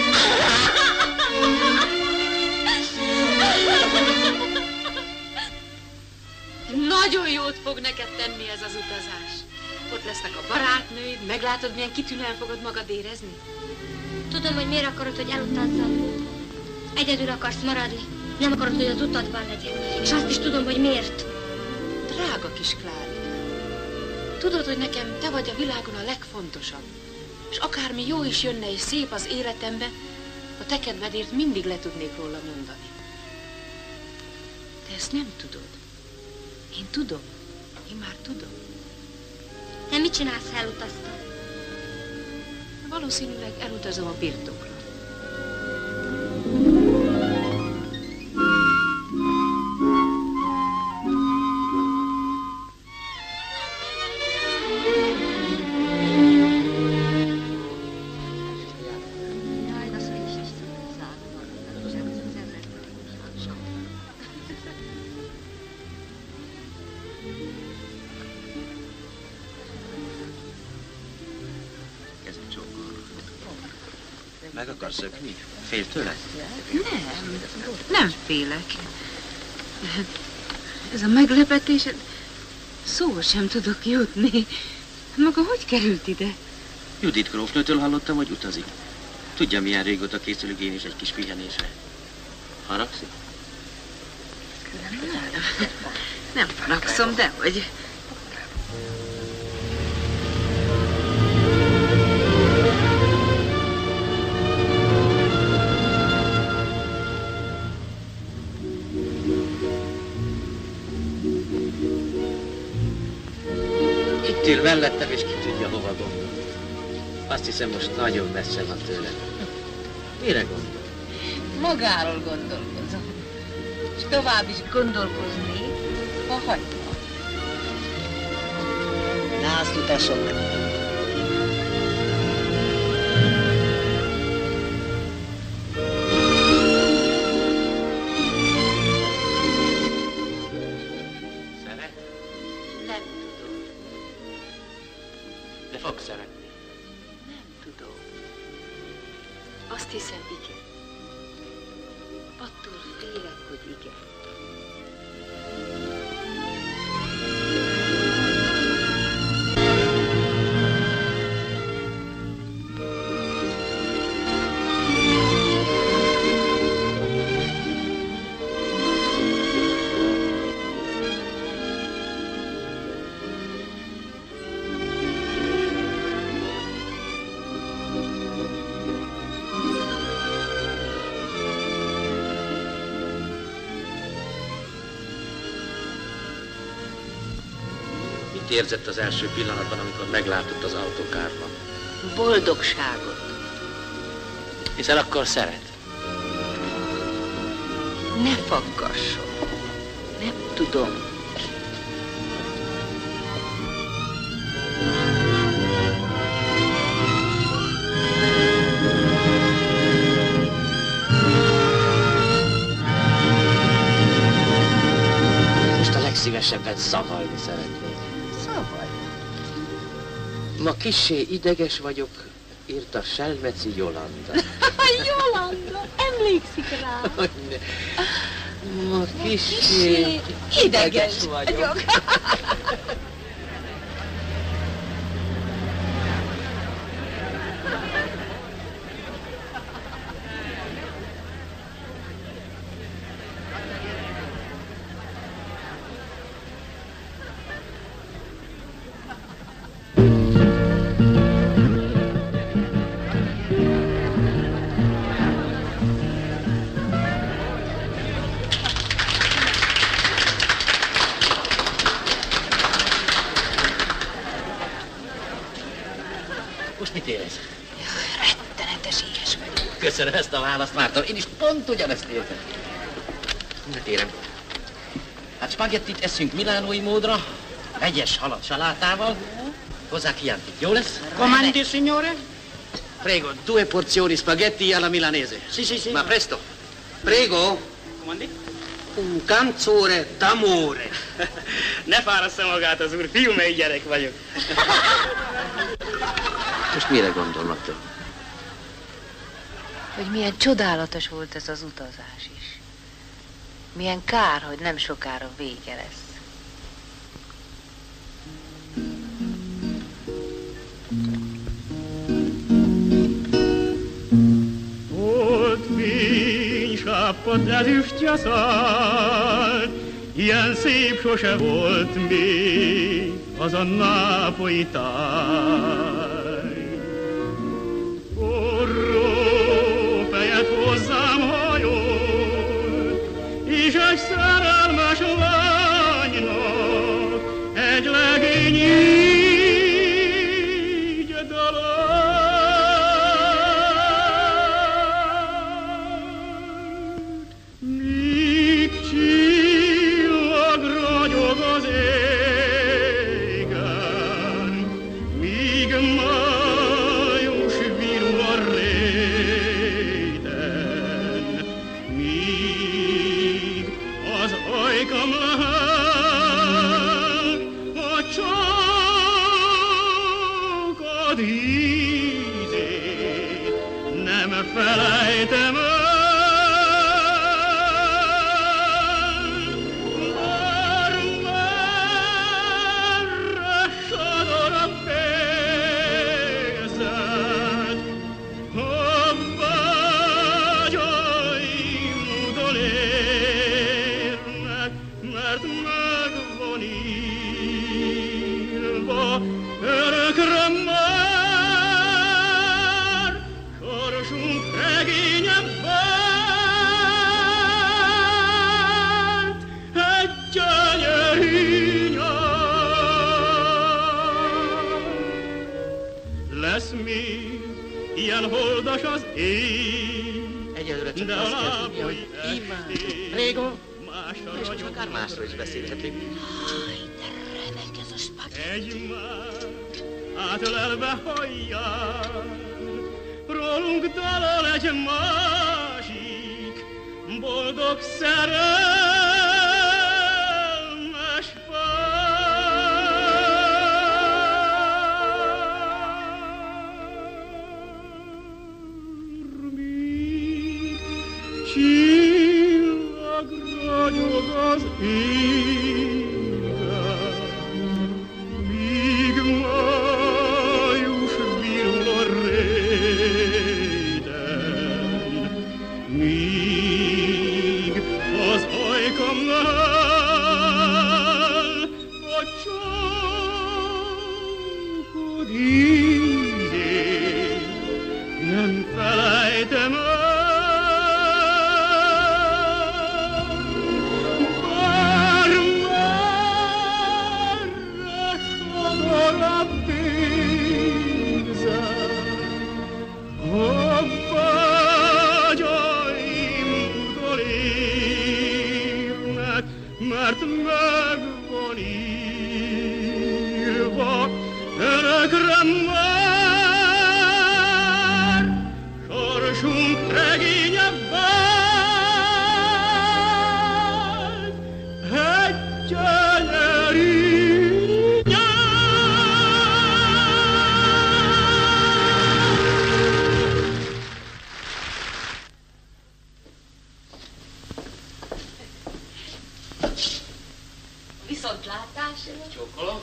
Nagyon jót fog neked tenni ez az utazás. Ott lesznek a barátnőid, meglátod, milyen kitűnően fogod magad érezni. Tudom, hogy miért akarod, hogy elutazzam. Egyedül akarsz maradni. Nem akarod, hogy az utadban legyek. És azt is tudom, hogy miért. Drága kis Klárikám, tudod, hogy nekem te vagy a világon a legfontosabb. És akármi jó is jönne és szép az életembe, a te kedvedért mindig le tudnék róla mondani. Te ezt nem tudod. Én tudom. Én már tudom. Te mit csinálsz, ha elutaztam? Valószínűleg elutazom a birtokra. Meg akarsz szökni? Fél tőle? Nem, nem félek. Ez a meglepetés, szó sem tudok jutni. Maga hogy került ide? Judit grófnőtől hallottam, hogy utazik. Tudja, milyen régóta készülök én is egy kis pihenésre. Haragszik? Nem, nem haragszom, dehogy. Itt ül mellettem, és ki tudja, hova gondol. Azt hiszem, most nagyon messze van tőle. Mire gondol? Magáról gondolkozom. És tovább is gondolkoznék, ha hagyna. Na, azt utasok. Szeret? Nem tudom. De fog szeretni. Nem tudom. Azt hiszem, igen. Attól félek, hogy igen. Mit érzett az első pillanatban, amikor meglátott az autókárban? Boldogságot. Hiszen akkor szeret. Ne faggasson. Nem tudom. Most a legszívesebben legszívesebben szavalni szeretnék. Szavalni? Ma kissé ideges vagyok, írta Selmeci Jolanda. Jolanda, emlékszik rá? Ma kissé ideges vagyok. Köszönöm ezt a választ, vártam. Én is pont ugyanezt értem. De kérem. Hát spagettit eszünk milánói módra, vegyes halat salátával, hozzá Chianti. Jó lesz? Comandi, signore? Prego, due porzioni spaghetti alla milanese. Sì, sì, sì. Ma presto. Prego. Comandi? Un canzone d'amore. Ne fárassza magát az úr, fiúmely gyerek vagyok. Most mire gondolnak te? Hogy milyen csodálatos volt ez az utazás is. Milyen kár, hogy nem sokára vége lesz. Ott fénysápadt ezüstje szállt, ilyen szép sose volt még az a nápolyi táj. Forró fejet hozzám hajolt, és egy szerelmes lánynak egy legény így dalált. Míg csillag ragyog az égen, míg május virul a réten, míg az ajkam lehel a csókod ízét, nem felejtem el. Bármerre sodor a pénzed, a vágyaim utolérnek, mert meg van írva örökre már sorsunk regénye vált egy gyönyörű nyár. Lesz még ilyen holdas az ég, Egyelőre csak de azt kell a tudni, hogy imádom. Prego. És akár másról is beszélhetünk. Remek ez a spagetti. Egymás átölelve hallják, rólunk dalol egy másik boldog szerelmes pár. Míg csillag ragyog az égen, míg május virul a réten, míg az ajkam lehel a csókod ízét, nem felejtem el. Mert meg van írva örökre már sorsunk regénye vált egy gyönyörű viszontlátásra. Csókolom.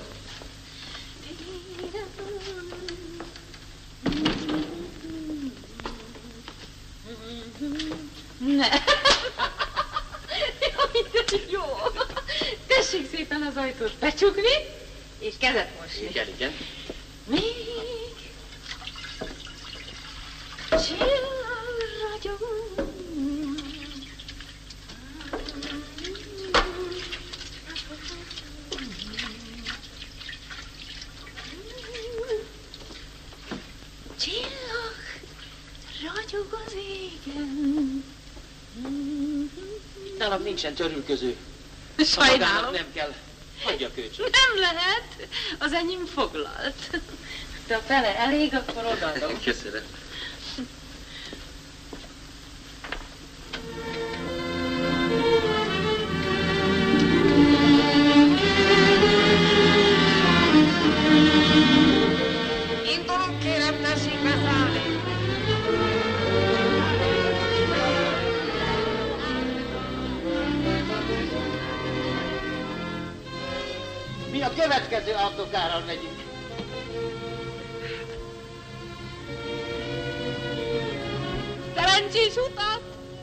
Ne. Jaj, de jó. Tessék szépen az ajtót becsukni, és kezet mosni. Igen, igen. Még csillag ragyog. Csillag ragyog az égen. Nálam nincsen törülköző. Sajnálom. Nem kell. Hagyja kölcsön. Nem lehet. Az enyém foglalt. De a fele elég, akkor odaadom. Köszönöm. Indulunk, kérem, tessék beszállni. Mi a következő autókárral megyünk. Szerencsés utat!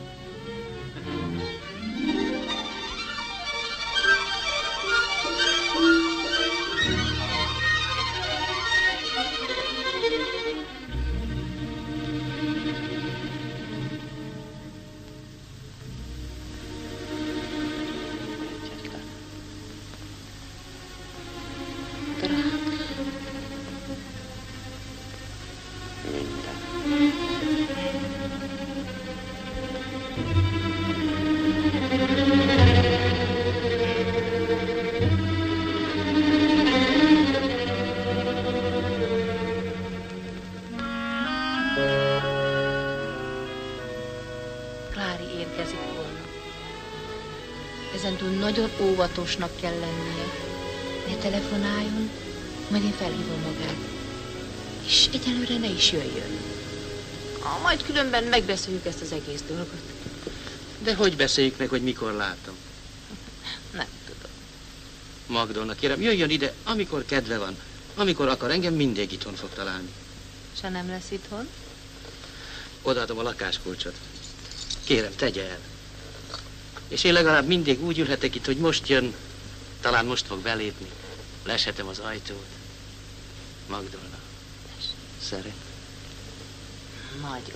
Klári érkezik volna. Ezentúl nagyon óvatosnak kell lennie. Ne telefonáljon, majd én felhívom magát. És egyelőre ne is jöjjön. Ah, majd különben megbeszéljük ezt az egész dolgot. De hogy beszéljük meg, hogy mikor látom? Nem tudom. Magdolna, kérem, jöjjön ide, amikor kedve van. Amikor akar, engem mindig itthon fog találni. Se nem lesz itthon? Odaadom a lakáskulcsot. Kérem, tegye el. És én legalább mindig úgy ülhetek itt, hogy most jön, talán most fog belépni. Leshetem az ajtót. Magdolna. Szeret. Nagyon.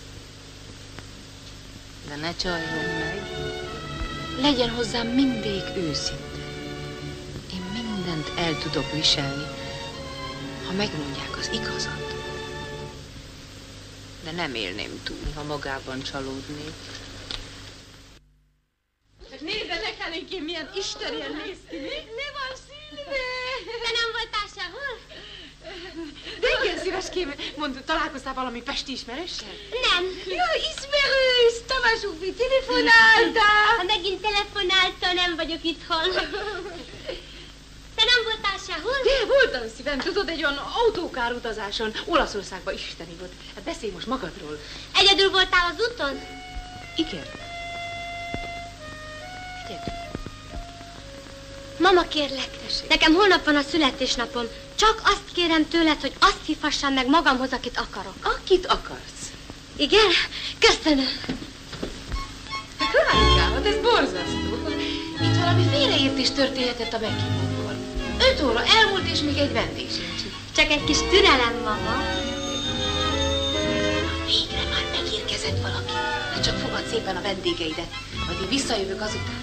De ne csaljon meg. Legyen hozzám mindig őszinte. Én mindent el tudok viselni, ha megmondják az igazat. De nem élném túl, ha magában csalódnék. Nézd, nekem én milyen istenien néz ki, mi? Mi van, Szilvi? Te nem voltál sehol? De igen, szíveském, mondd, találkoztál valami pesti ismerőssel? Nem. Jó, ismerős, Tamás úfi telefonáltál. Ha megint telefonáltál, nem vagyok itthon. Te nem voltál sehol? De, voltam szívem, tudod, egy olyan autókár utazáson, Olaszországba, isteni volt. Hát beszélj most magadról. Egyedül voltál az úton? Igen. Mama, kérlek, nekem holnap van a születésnapom. Csak azt kérem tőled, hogy azt hívhassam meg magamhoz, akit akarok. Akit akarsz? Igen? Köszönöm. Klárikám, hát ez borzasztó. Itt valami félreértés történhetett a meghívókkal. Öt óra elmúlt, és még egy vendég sincs. Csak egy kis türelem, mama. Végre már megérkezett valaki. Hát csak fogad szépen a vendégeidet, majd én visszajövök azután.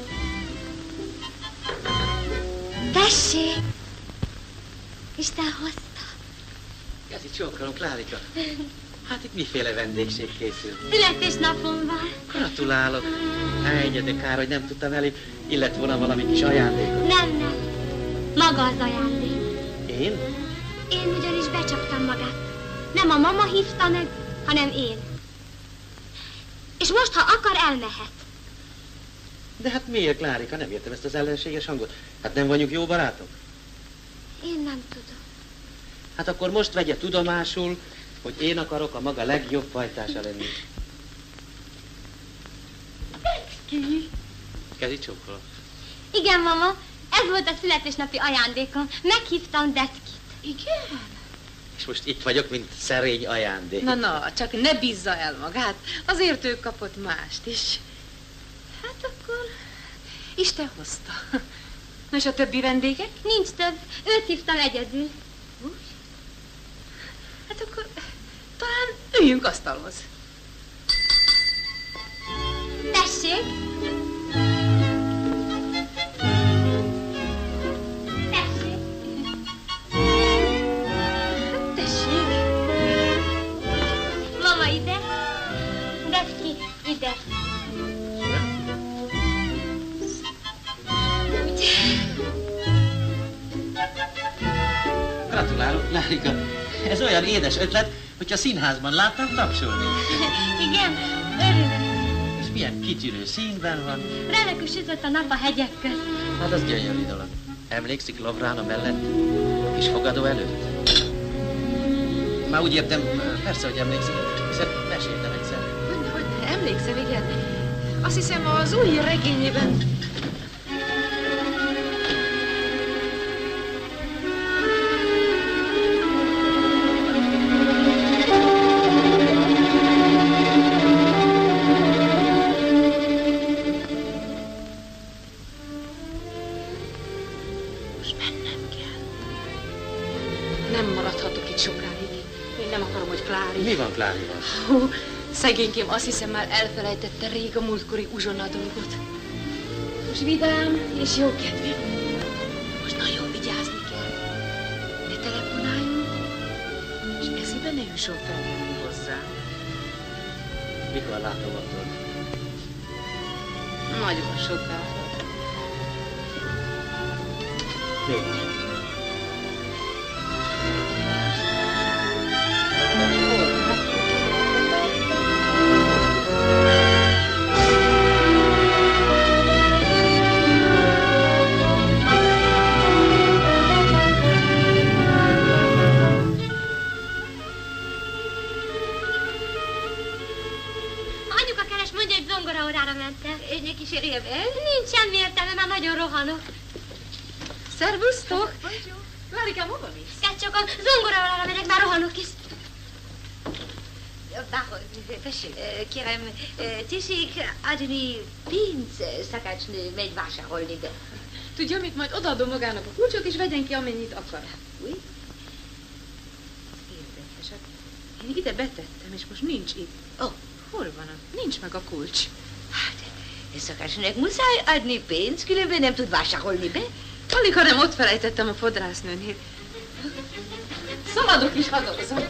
Tessék! Isten hozta. Ez itt csókolom, Klárika. Hát itt miféle vendégség készül? Születésnapom van. Gratulálok. Ennyi, de kár, hogy nem tudtam elé, illet volna valami kis ajándékot. Nem, nem. Maga az ajándék. Én? Én ugyanis becsaptam magát. Nem a mama hívta meg, hanem én. És most, ha akar, elmehet. De hát miért, Klárika? Nem értem ezt az ellenséges hangot. Hát nem vagyunk jó barátok? Én nem tudom. Hát akkor most vegye tudomásul, hogy én akarok a maga legjobb fajtása lenni. Ki? Kezi csókolom. Igen, mama. Ez volt a születésnapi ajándékom. Meghívtam Detkit. Igen? És most itt vagyok, mint szerény ajándék. Na, na, csak ne bízza el magát. Azért ő kapott mást is. Hát akkor Isten hozta. Na és a többi vendégek? Nincs több. Őt hívtam egyedül. Úgy? Hát akkor talán üljünk asztalhoz. Tessék! Tessék! Tessék! Mama ide, Detki ide. Gratulálok, Lárika. Ez olyan édes ötlet, hogyha színházban láttam, tapsolni. Igen, örülök. És milyen kitűnő színben van. Remekül sütött a nap a hegyek közt. Hát az gyönyörű dolog. Emlékszik Lovrána mellett, a kis fogadó előtt? Már úgy értem, persze, hogy emlékszik, hiszen meséltem egyszer. Hogy, hogy emlékszem, igen. Azt hiszem, az új regényében... Mi van Klárival? Hú, szegénykém, azt hiszem már elfelejtette rég a múltkori uzsonna dolgot. Most vidám és jókedvű. Most nagyon vigyázni kell. Ne telefonáljon, és eszébe ne jusson feljönni hozzá. Mikor látogatod? Nagyon sokára. Mégis. Én kísérjem el? Nincs semmi értelme, már nagyon rohanok. Szervusztok! Klárikám, hova mész? Kácsokon, zongoraórára megyek, már rohanok is. Tessék, kérem, tessék adni pénzt, szakácsnő megy vásárolni, de... Tudja mit, majd odaadom magának a kulcsot, és vegyen ki, amennyit akar. Új? Érdekes, én ide betettem, és most nincs itt. Ó. Oh. Hol van? Nincs meg a kulcs. Hát, ez szakácsnőnek muszáj adni pénzt, különben nem tud vásárolni be. Alig, ha nem ott felejtettem a fodrásznőnél. Szaladok is, hazahozom.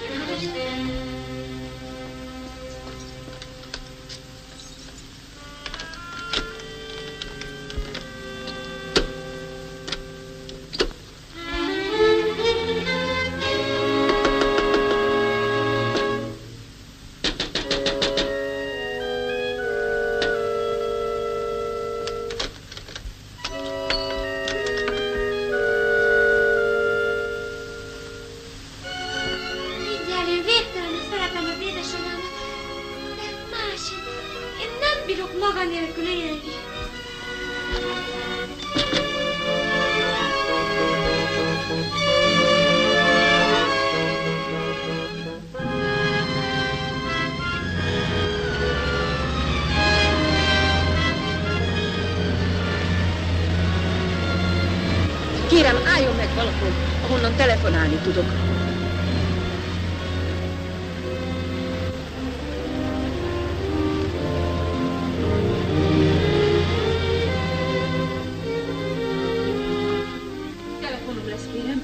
Kérem, álljon meg valahol, ahonnan telefonálni tudok. Telefonom lesz, kérem.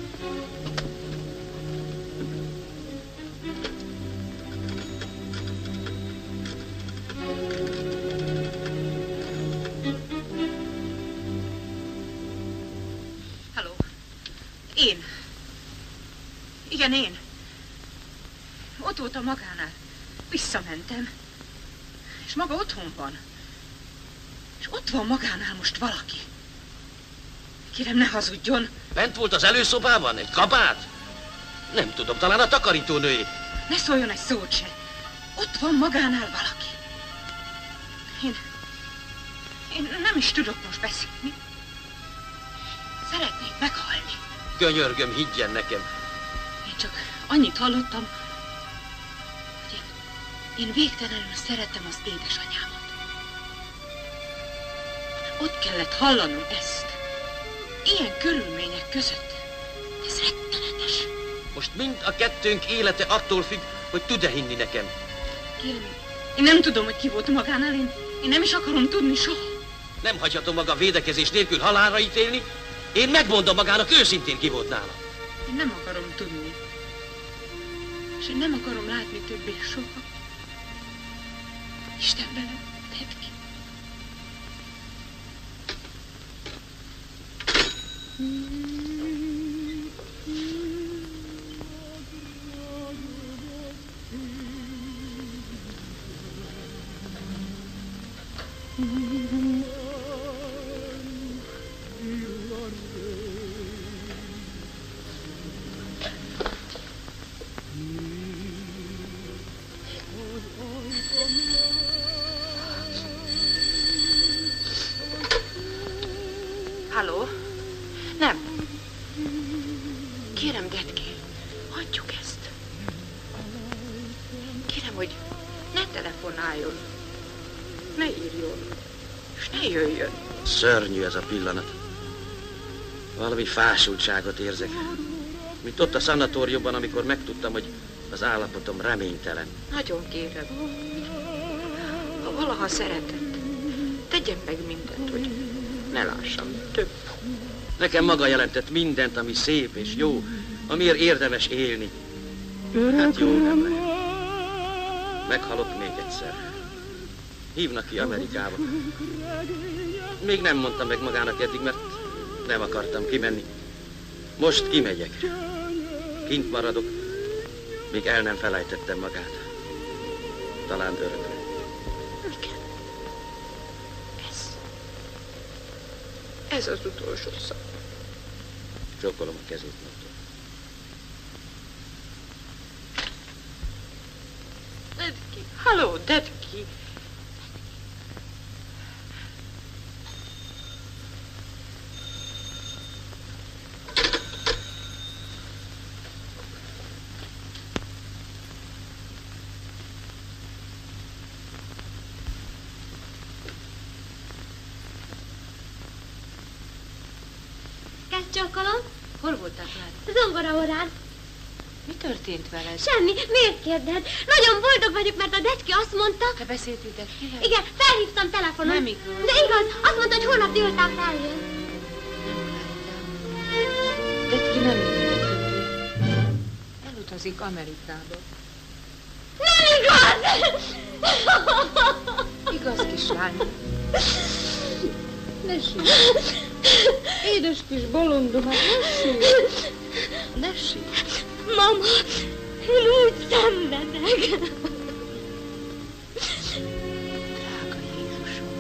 Én. Igen, én. Ott voltam magánál. Visszamentem. És maga otthon van. És ott van magánál most valaki. Kérem, ne hazudjon. Bent volt az előszobában? Egy kabát? Nem tudom, talán a takarítónői. Ne szóljon egy szót se. Ott van magánál valaki. Én... Én nem is tudok most beszélni. Szeretnék meghalni. Könyörgöm, higgyen nekem. Én csak annyit hallottam, hogy én, én végtelenül szeretem az édesanyámat. Ott kellett hallanom ezt. Ilyen körülmények között. Ez rettenetes. Most mind a kettőnk élete attól függ, hogy tud-e hinni nekem. Kérem, én nem tudom, hogy ki volt magánál, én, én nem is akarom tudni soha. Nem hagyhatom maga védekezés nélkül halálra ítélni. Én megmondom magának őszintén, ki volt nála. Én nem akarom tudni. És én nem akarom látni többé soha. Isten veled, tedd ki. Halló? Nem. Kérem, Detki, hagyjuk ezt. Kérem, hogy ne telefonáljon, ne írjon, és ne jöjjön. Szörnyű ez a pillanat. Valami fásultságot érzek. Mint ott a szanatóriumban, amikor megtudtam, hogy az állapotom reménytelen. Nagyon kérem. Ha valaha szeretett, tegyen meg mindent, hogy ne lássam több. Nekem maga jelentett mindent, ami szép és jó, amiért érdemes élni. Hát jó, nem lehet. Meghalok még egyszer. Hívnak ki Amerikába. Még nem mondtam meg magának eddig, mert nem akartam kimenni. Most kimegyek. Kint maradok, míg el nem felejtettem magát. Talán örökre. Igen. Ez. Ez az utolsó szó. Csókolom a kezét, mondta. Detki, halló, Detki. Csókolom. Hol voltál, Klári? Zongoraórán. Mi történt veled? Semmi, miért kérded? Nagyon boldog vagyok, mert a Detki azt mondta... Te beszéltél Detkivel? Igen, felhívtam telefonon. Nem igaz. De igaz, azt mondta, hogy holnap délután feljön. Detki nem jön többé. Elutazik Amerikába. Nem igaz! Igaz, kislány. Ne sírj. Édes kis bolondom, hát ne sírj. Ne sírj. Mama, én úgy szenvedek. Drága Jézusom,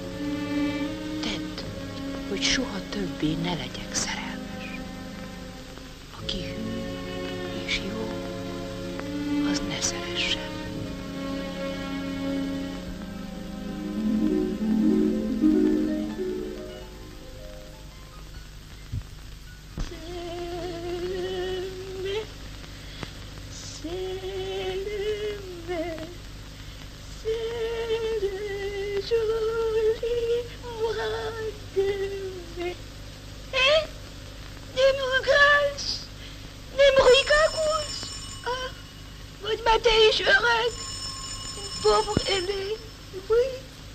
tedd, hogy soha többé ne legyek szerelmes. Aki hű és jó, az ne szeressen. Pauvre Hélène, oui.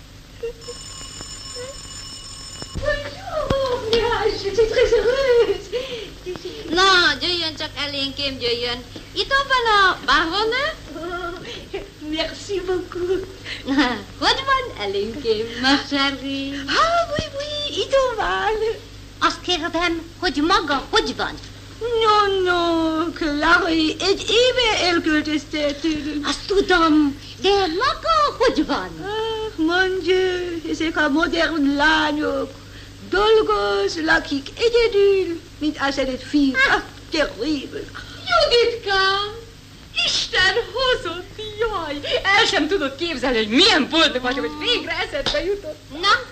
Bonjour, je suis très heureuse. Na, jöjjön csak elénkém, jöjjön. Itt van a baronő? Oh, merci beaucoup. Hogy van elénkém, ma chérie? Ah, oui, oui, itt van. Azt kérdem, hogy maga hogy van? Non, non, Clary, egy éve elköltözte tőlünk. Azt tudom, de maga hogy van? Ah, mon Dieu, ezek a modern lányok. Dolgoz, lakik egyedül, mint azelőtt fiú. Ah, terrible. Juditkám! Isten hozott, jaj! El sem tudod képzelni, hogy milyen boldog vagyok, hogy végre eszedbe jutott. Na, na, csak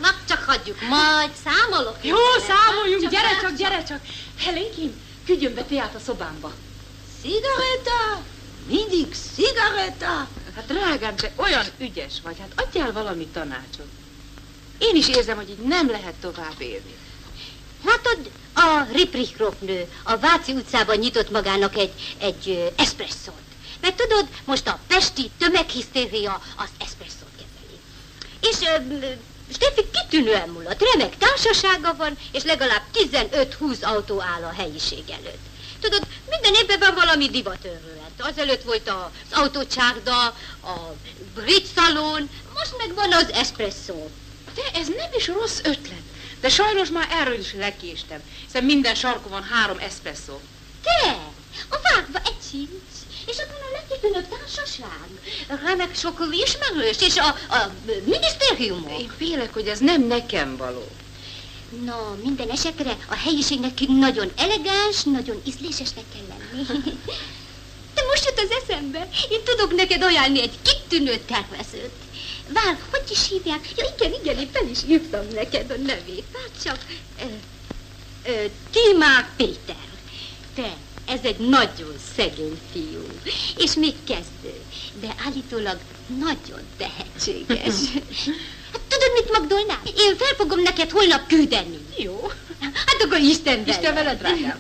hagyjuk, majd számolok. Jó, számoljunk, gyere csak, gyere csak. Helénkém, küldjön be teát a szobámba. Cigaretta? Mindig cigaretta? Hát drágám, te olyan ügyes vagy, hát adjál valami tanácsot. Én is érzem, hogy így nem lehet tovább élni. Látod, a Riprich grófnő a Váci utcában nyitott magának egy, egy uh, eszpresszót. Mert tudod, most a pesti tömeghisztéria az eszpresszót kezeli. És uh, Steffi kitűnően mulat, remek társasága van, és legalább tizenöt-húsz autó áll a helyiség előtt. Tudod, minden évben van valami divatőrület. Azelőtt volt az autócsárda, a bridge szalon, most meg van az eszpresszó. De ez nem is rossz ötlet. De sajnos már erről is lekéstem, hiszen minden sarkon van három eszpresszó. Te, a vágva egy sincs, és ott van a legkitűnőbb társaság. Remek sok ismerős, és a, a minisztériumok. Én félek, hogy ez nem nekem való. No, minden esetre a helyiségnek nagyon elegáns, nagyon ízlésesnek kell lenni. De most jött az eszembe, én tudok neked ajánlni egy kitűnő tervezőt. Vár, hogy is hívják? Ja, igen, igen, én fel is írtam neked a nevét. Vár csak, ö, ö, Timár Péter. Te, ez egy nagyon szegény fiú, és még kezdő, de állítólag nagyon tehetséges. Hát tudod, mit magdolnál? Én fel fogom neked holnap küldeni. Jó. Hát akkor Isten veled. Isten veled, drágám.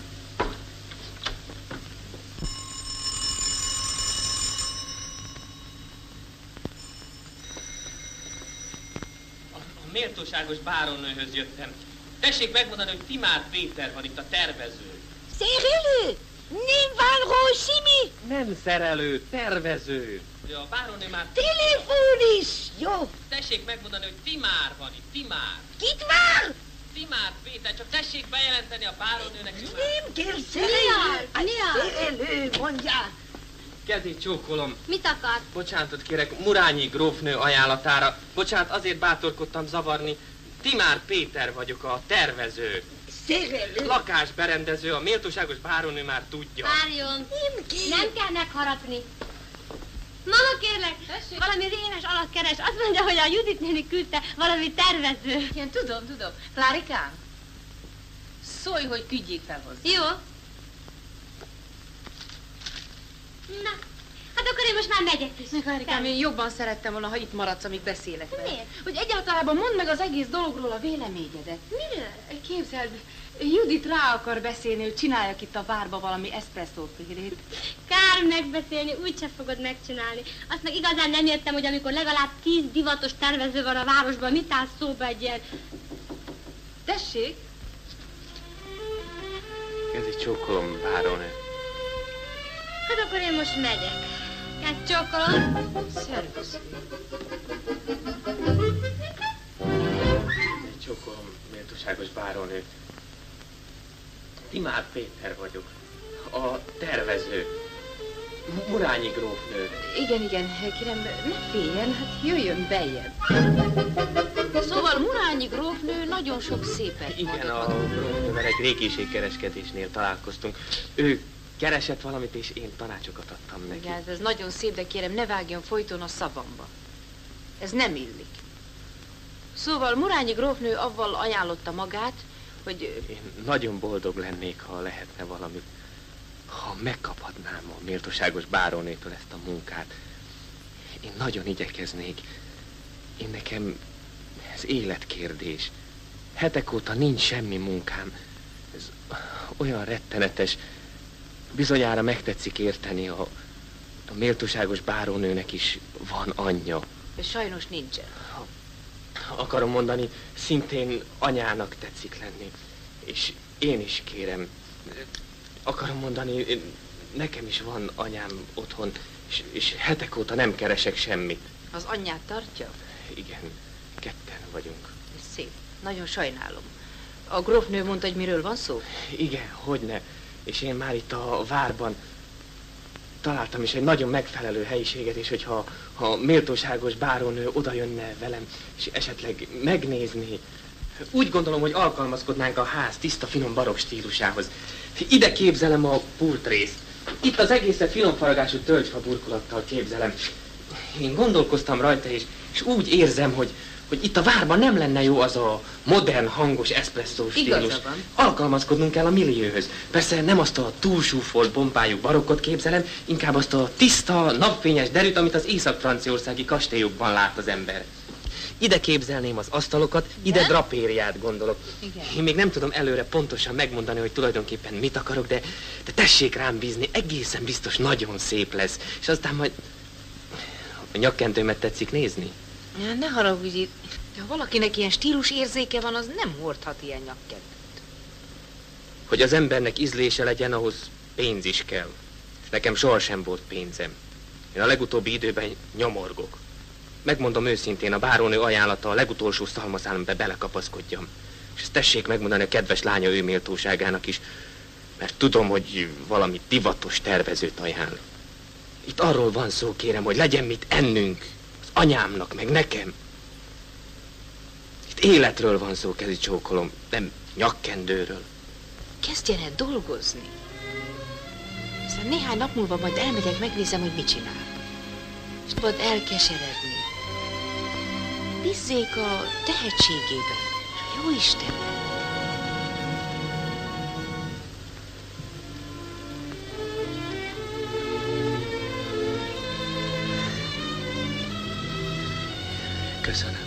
Méltóságos bárónőhöz jöttem. Tessék megmondani, hogy Timár Péter van itt a tervező. Szerelő? Nem van Rósimi? Nem szerelő, tervező. Ja, a bárónő már... Telefon is, jó. Tessék megmondani, hogy Timár van itt, Timár. Kit vár? Timár Péter, csak tessék bejelenteni a bárónőnek. Nem kell szerelő. Szerelő, mondja. Kezét csókolom. Mit akar? Bocsánatot kérek, Murányi grófnő ajánlatára. Bocsánat, azért bátorkodtam zavarni. Timár Péter vagyok, a tervező. Szerelő. Lakásberendező, a méltóságos bárónő már tudja. Várjon. Nem kell. Nem kell megharapni. Mama, kérlek, tessék. Valami rémes alatt keres. Azt mondja, hogy a Judit néni küldte valami tervező. Igen, tudom, tudom. Klárikám, szólj, hogy küldjék fel hozzá. Jó. Na, hát akkor én most már megyek is. Klárikám, én jobban szerettem volna, ha itt maradsz, amíg beszélek vele. Miért? Hogy egyáltalában mondd meg az egész dologról a véleményedet. Miről? Képzeld, Judit rá akar beszélni, hogy csináljak itt a várba valami eszpresszófélét. Kár megbeszélni, úgyse fogod megcsinálni. Azt meg igazán nem értem, hogy amikor legalább tíz divatos tervező van a városban, mit áll szóba egy ilyen... Tessék? Kezét csókolom, bárónő. Hát akkor én most megyek. Ezt csókolom. Szervusz. Csókolom, méltóságos bárónő. Timár Péter vagyok, a tervező. Murányi grófnő. Igen, igen, kérem, ne féljen, hát jöjjön beljebb. Szóval Murányi grófnő nagyon sok szépen. Igen, a grófnővel egy régiségkereskedésnél találkoztunk. Ő keresett valamit, és én tanácsokat adtam neki. Igen, ez nagyon szép, de kérem, ne vágjon folyton a szavamba. Ez nem illik. Szóval Murányi grófnő avval ajánlotta magát, hogy... Én nagyon boldog lennék, ha lehetne valami, ha megkaphatnám a méltóságos bárónétől ezt a munkát. Én nagyon igyekeznék. Én nekem ez életkérdés. Hetek óta nincs semmi munkám. Ez olyan rettenetes. Bizonyára megtetszik érteni, a, a méltóságos bárónőnek is van anyja. Sajnos nincsen. Akarom mondani, szintén anyának tetszik lenni. És én is kérem, akarom mondani, nekem is van anyám otthon, és, és hetek óta nem keresek semmit. Az anyját tartja? Igen, ketten vagyunk. Ez szép. Nagyon sajnálom. A grófnő mondta, hogy miről van szó? Igen, hogyne. És én már itt a várban találtam is egy nagyon megfelelő helyiséget, és hogyha ha méltóságos bárónő oda jönne velem, és esetleg megnézni, úgy gondolom, hogy alkalmazkodnánk a ház tiszta, finom barokk stílusához. Ide képzelem a pultrészt. Itt az egészet finomfaragású tölgyfa burkolattal képzelem. Én gondolkoztam rajta, és, és úgy érzem, hogy, hogy itt a várban nem lenne jó az a modern, hangos eszpresszó stílus. Igaza van. Alkalmazkodnunk kell a millióhöz. Persze nem azt a túlsúfolt, bombájú barokkot képzelem, inkább azt a tiszta, napfényes derűt, amit az észak-franciaországi kastélyokban lát az ember. Ide képzelném az asztalokat, ide De? drapériát gondolok. Igen. Én még nem tudom előre pontosan megmondani, hogy tulajdonképpen mit akarok, de, de tessék rám bízni, egészen biztos nagyon szép lesz. És aztán majd... A nyakkendőmet tetszik nézni? Ja, ne haragudj, itt. Ha valakinek ilyen stílus érzéke van, az nem hordhat ilyen nyakkendőt. Hogy az embernek ízlése legyen, ahhoz pénz is kell. És nekem sohasem volt pénzem. Én a legutóbbi időben nyomorgok. Megmondom őszintén, a bárónő ajánlata a legutolsó szalmazálomba belekapaszkodjam. És ezt tessék megmondani a kedves lánya ő méltóságának is, mert tudom, hogy valami divatos tervezőt ajánl. Itt arról van szó, kérem, hogy legyen mit ennünk, az anyámnak, meg nekem. Itt életről van szó, kezi csókolom, nem nyakkendőről. Kezdjen el dolgozni. Aztán néhány nap múlva majd elmegyek, megnézem, hogy mit csinál. És tudod elkeseredni. Bízzék a tehetségében, és a jó Istenben. Köszönöm.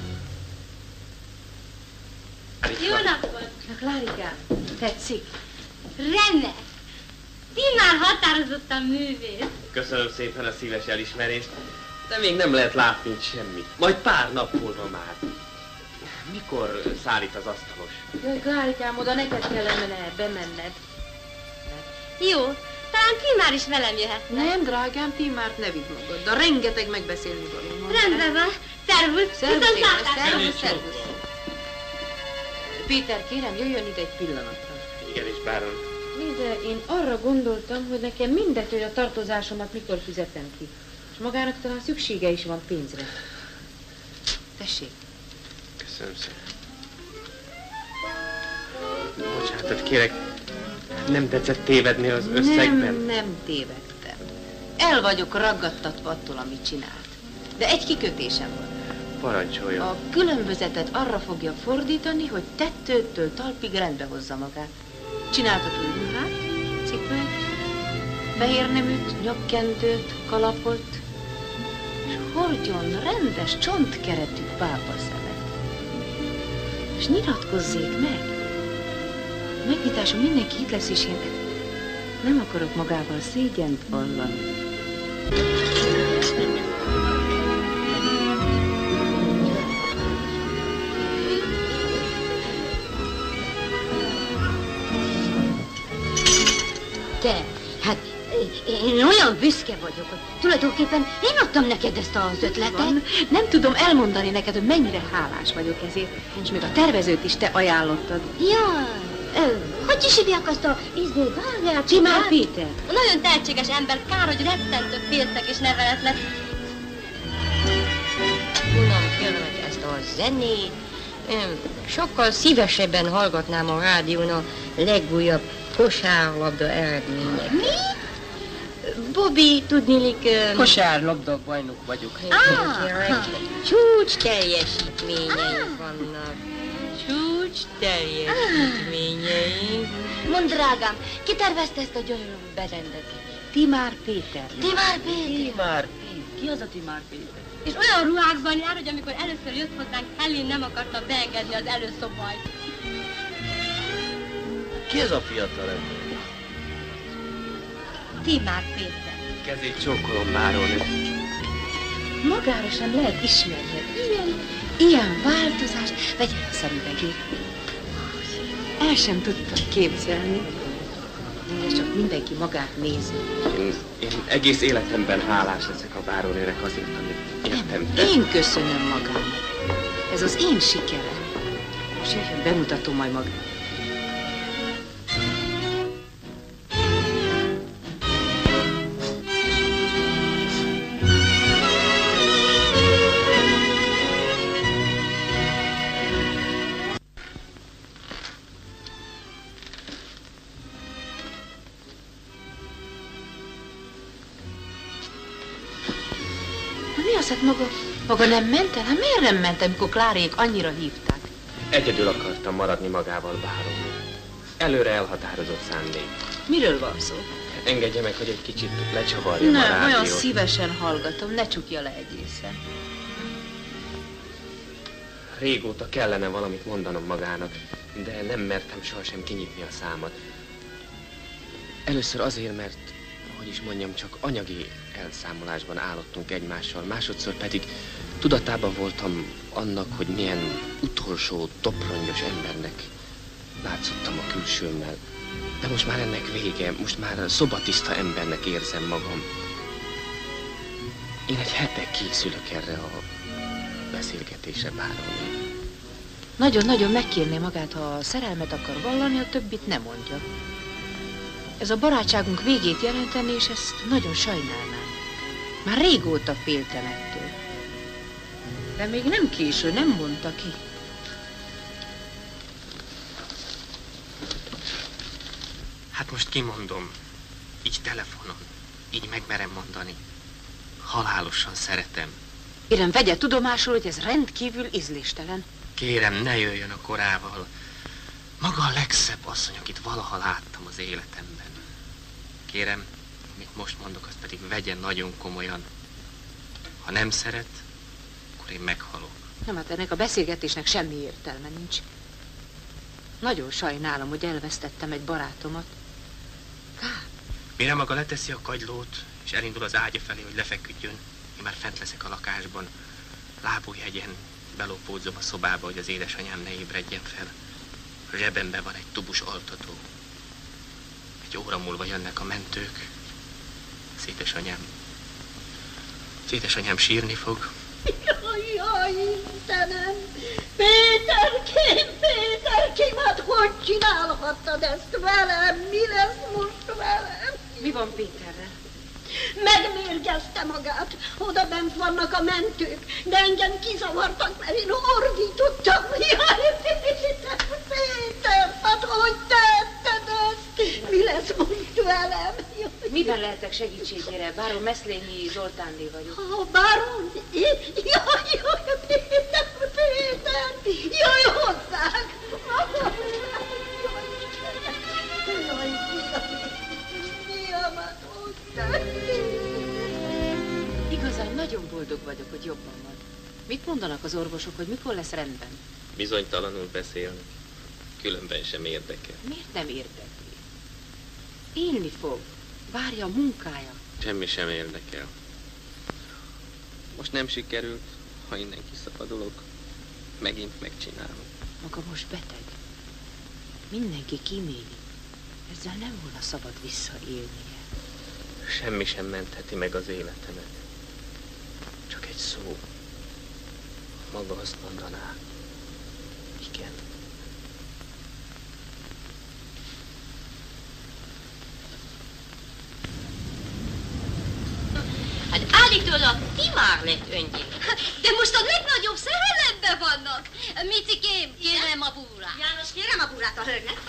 Jó napot! Klárikám, tetszik? Remek! Ti már határozottan művész. Köszönöm szépen a szíves elismerést, de még nem lehet látni semmit. Majd pár nap múlva már. Mikor szállít az asztalos? Jaj, Klárikám, oda neked kellene bemenned. Jó, talán ti már is velem jöhetnek. Nem, drágám, ti már ne vidd magaddal. Rengeteg megbeszélni való. Rendben van. Szervusz! Szervusz, Viszontlátásra. szervusz, szervusz. Péter, kérem, jöjjön ide egy pillanatra. Igen, és báron. Nézd, én arra gondoltam, hogy nekem mindegy, hogy a tartozásomat mikor fizetem ki. És magának talán szüksége is van pénzre. Tessék. Köszönöm szépen. Bocsánatot kérek, nem tetszett tévedni az összegben? Nem, nem tévedtem. El vagyok ragadtatva attól, amit csinált. De egy kikötésem van. Parancsoljon. A különbözetet arra fogja fordítani, hogy tettőtől talpig rendbe hozza magát. Csináltat új ruhát, cipőt, fehér neműt, nyakkendőt, kalapot, és hordjon rendes csontkeretű pápaszemet. És nyilatkozzék meg. A megnyitáson mindenki itt lesz, és én nem akarok magával szégyent vallani. Te, hát én olyan büszke vagyok, hogy tulajdonképpen én adtam neked ezt az ötletet. Van. Nem tudom elmondani neked, hogy mennyire hálás vagyok ezért, és még a tervezőt is te ajánlottad. Jaj, ö, hogy is hívják azt a izé, várjál, Timár Péter. Nagyon tehetséges ember, kár, hogy rettentő féltek és neveletlen. Unom, kérlek ezt a zenét. Én sokkal szívesebben hallgatnám a rádión a legújabb kosárlabda eredmények. Mi? Bobby, tudnilik... Kosárlabda bajnok vagyok. Ah, csúcs teljesítményeink vannak. Csúcs teljesítményeink. Mondd, drágám, ki tervezte ezt a gyönyörű berendezést? Timár Péter. Timár Péter? Timár Péter. Ki az a Timár Péter? És olyan ruhákban jár, hogy amikor először jött hozzánk, Helen nem akarta beengedni az előszobajt. Ki ez a fiatal ember? Timár Péter. Kezét csókolom, bárónő. Magára sem lehet ismerni. Ilyen, ilyen változást, vegyen a szemüvegét. El sem tudtam képzelni. De csak mindenki magát nézi. Én, én egész életemben hálás leszek a bárónőnek azért, amit értem. De... Én köszönöm magámat. Ez az én sikerem. És jöjjön, bemutatom majd magát. Mi az, hát maga Maga nem ment el? Hát miért nem ment, amikor Klárék annyira hívták? Egyedül akartam maradni magával, bárónő. Előre elhatározott szándék. Miről van szó? Engedje meg, hogy egy kicsit lecsavarjam a Nem, rádiót. olyan szívesen hallgatom, ne csukja le egészen. Régóta kellene valamit mondanom magának, de nem mertem sohasem kinyitni a számat. Először azért, mert, hogy is mondjam, csak anyagi elszámolásban állottunk egymással, másodszor pedig tudatában voltam annak, hogy milyen utolsó, toprongyos embernek látszottam a külsőmmel. De most már ennek vége, most már szobatiszta embernek érzem magam. Én egy hete készülök erre a beszélgetésre, bárónő. Nagyon-nagyon megkérné magát, ha a szerelmet akar vallani, a többit nem mondja. Ez a barátságunk végét jelenteni, és ezt nagyon sajnálnám. Már régóta féltem ettől. De még nem késő, nem mondta ki. Hát most kimondom, így telefonon, így megmerem mondani. Halálosan szeretem. Kérem, vegye tudomásul, hogy ez rendkívül ízléstelen. Kérem, ne jöjjön a korával. Maga a legszebb asszony, akit valaha láttam az életemben. Kérem, amit most mondok, azt pedig vegye nagyon komolyan. Ha nem szeret, akkor én meghalok. Nem, hát ennek a beszélgetésnek semmi értelme nincs. Nagyon sajnálom, hogy elvesztettem egy barátomat. Kár. Mire maga leteszi a kagylót, és elindul az ágya felé, hogy lefeküdjön, én már fent leszek a lakásban. Lábújhegyen belopódzom a szobába, hogy az édesanyám ne ébredjen fel. A zsebemben van egy tubus altató. Egy óra múlva jönnek a mentők. Az édesanyám... Az édesanyám sírni fog. Jaj, jaj, Istenem! Péterkém, Péterkém, hát hogy csinálhattad ezt velem? Mi lesz most velem? Mi van Péterrel? Megmérgezte magát. Oda bent vannak a mentők, de engem kizavartak, mert én ordítottam. Jaj, Péter, Péter, hát hogy tetted ezt? Mi lesz most velem? Jaj. Miben lehetek segítségére? Báron Meszlényi Zoltánné vagyok. A báron? Jaj, jaj, Péter, Péter, jaj, hozzák! Jaj, fiamat, hozzák! Igazán nagyon boldog vagyok, hogy jobban van. Mit mondanak az orvosok, hogy mikor lesz rendben? Bizonytalanul beszélnek. Különben sem érdekel. Miért nem érdekli? Élni fog. Várja a munkája. Semmi sem érdekel. Most nem sikerült, ha innen kiszabadulok, megint megcsinálom. Maga most beteg. Mindenki kíméli. Ezzel nem volna szabad visszaélnie. Semmi sem mentheti meg az életemet. Csak egy szó. Maga azt mondaná. Igen. Hát állítólag ti már lett öngyilkos. De most a legnagyobb szerelemben vannak. Micikém, kérem a búrát. János, kérem a búrát a hölgynek.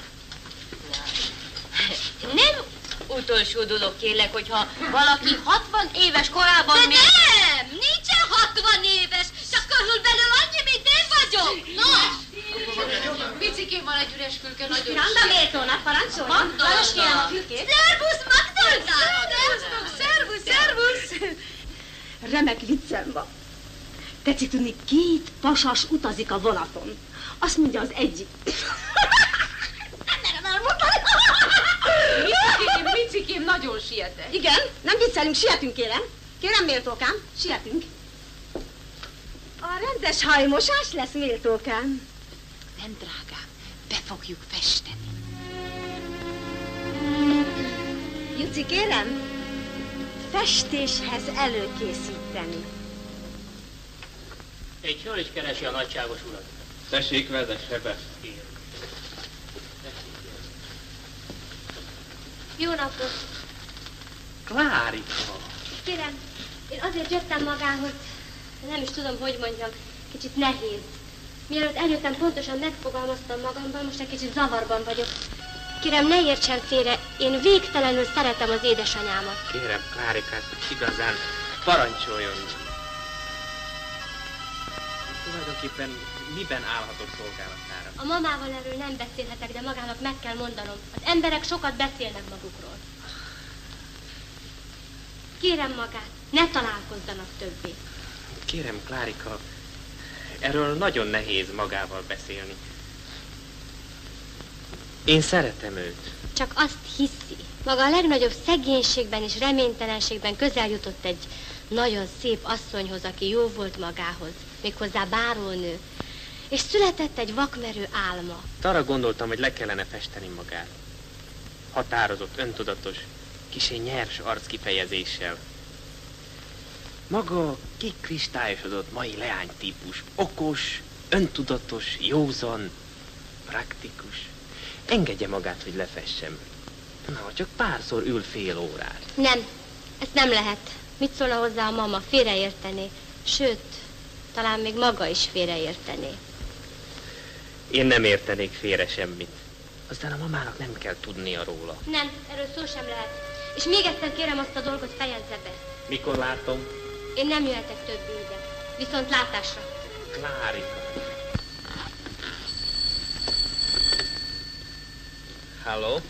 Nem utolsó dolog, kérlek, hogyha valaki hatvan éves korában De még... nem! Nincsen hatvan éves, csak körülbelül annyi, mint én vagyok. No! Picikén van egy üres fülke, nagyon Randa méltónak parancsoljon. János, kérem a fülkét. Szervusz, Magdolna! Szervusz, szervusz, szervusz! Remek viccem van. Tetszik tudni, két pasas utazik a vonaton. Azt mondja az egyik. Nem merem elmondani. Micikém, Micikém, nagyon sietek. Igen, nem viccelünk, sietünk, kérem. Kérem, méltókám, sietünk. A rendes hajmosás lesz, méltókám. Nem, drágám, be fogjuk festeni. Juci, kérem, festéshez előkészíteni. Egy hölgy keresi a nagyságos urat. Tessék, vezesse be. Jó napot! Klárika! Kérem, én azért jöttem magához, nem is tudom, hogy mondjam, kicsit nehéz. Mielőtt eljöttem, pontosan megfogalmaztam magamban, most egy kicsit zavarban vagyok. Kérem, ne értsen félre, én végtelenül szeretem az édesanyámat. Kérem, Klárikát, igazán parancsoljon. Tulajdonképpen miben állhatok szolgálatára? A mamával erről nem beszélhetek, de magának meg kell mondanom. Az emberek sokat beszélnek magukról. Kérem magát, ne találkozzanak többé. Kérem, Klárika, erről nagyon nehéz magával beszélni. Én szeretem őt. Csak azt hiszi. Maga a legnagyobb szegénységben és reménytelenségben közel jutott egy nagyon szép asszonyhoz, aki jó volt magához, méghozzá bárónő. És született egy vakmerő álma. Arra gondoltam, hogy le kellene festeni magát. Határozott, öntudatos, kissé nyers arckifejezéssel. Maga kikristályosodott mai leánytípus. Okos, öntudatos, józan, praktikus. Engedje magát, hogy lefessem. Na, csak párszor ül fél órát. Nem, ezt nem lehet. Mit szólna hozzá a mama? Félreértené. Sőt, talán még maga is félreértené. Én nem értenék félre semmit. Aztán a mamának nem kell tudnia róla. Nem, erről szó sem lehet. És még egyszer kérem, azt a dolgot fejezze be. Mikor látom? Én nem jöhetek többé ide. Viszont látásra. Klárika. Halló?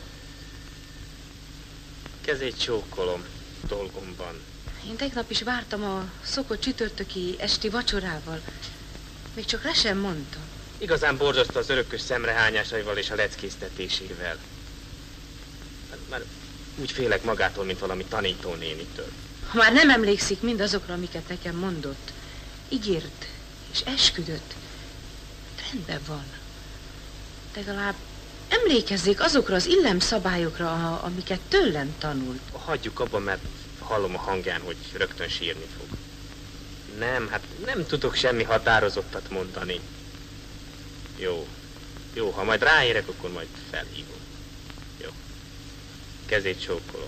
Kezét csókolom. Dolgom van. Én tegnap is vártam a szokott csütörtöki esti vacsorával. Még csak le sem mondtam. Igazán borzasztó az örökös szemrehányásaival és a leckésztetésével. Már úgy félek magától, mint valami tanítónénitől. Ha már nem emlékszik mindazokra, amiket nekem mondott, ígért és esküdött, rendben van. Legalább emlékezzék azokra az illemszabályokra, amiket tőlem tanult. Hagyjuk abba, mert hallom a hangján, hogy rögtön sírni fog. Nem, hát nem tudok semmi határozottat mondani. Jó, jó, ha majd ráérek, akkor majd felhívom. Jó. Kezét csókolom.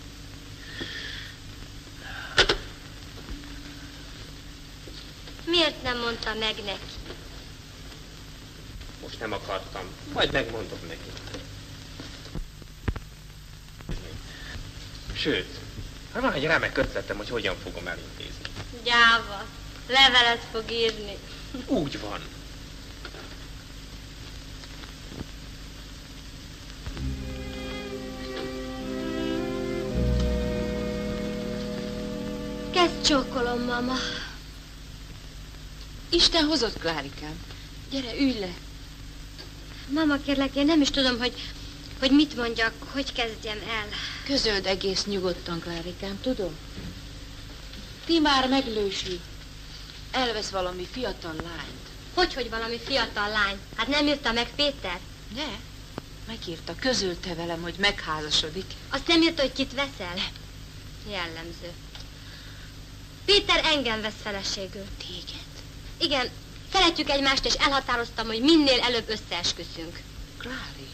Miért nem mondta meg neki? Most nem akartam. Majd megmondom neki. Sőt, van egy remek ötletem, hogy hogyan fogom elintézni. Gyáva, levelet fog írni. Úgy van. Kezd csókolom, mama. Isten hozott, Klárikám. Gyere, ülj le. Mama, kérlek, én nem is tudom, hogy, hogy mit mondjak, hogy kezdjem el. Közöld egész nyugodtan, Klárikám, tudom. Ti már meglősül. Elvesz valami fiatal lányt. Hogy, hogy valami fiatal lány? Hát nem írta meg Péter? Ne, megírta, közölte velem, hogy megházasodik. Azt nem írta, hogy kit veszel? Nem. Jellemző. Péter engem vesz feleségül. Téged? Igen, szeretjük egymást, és elhatároztam, hogy minél előbb összeesküszünk. Klári,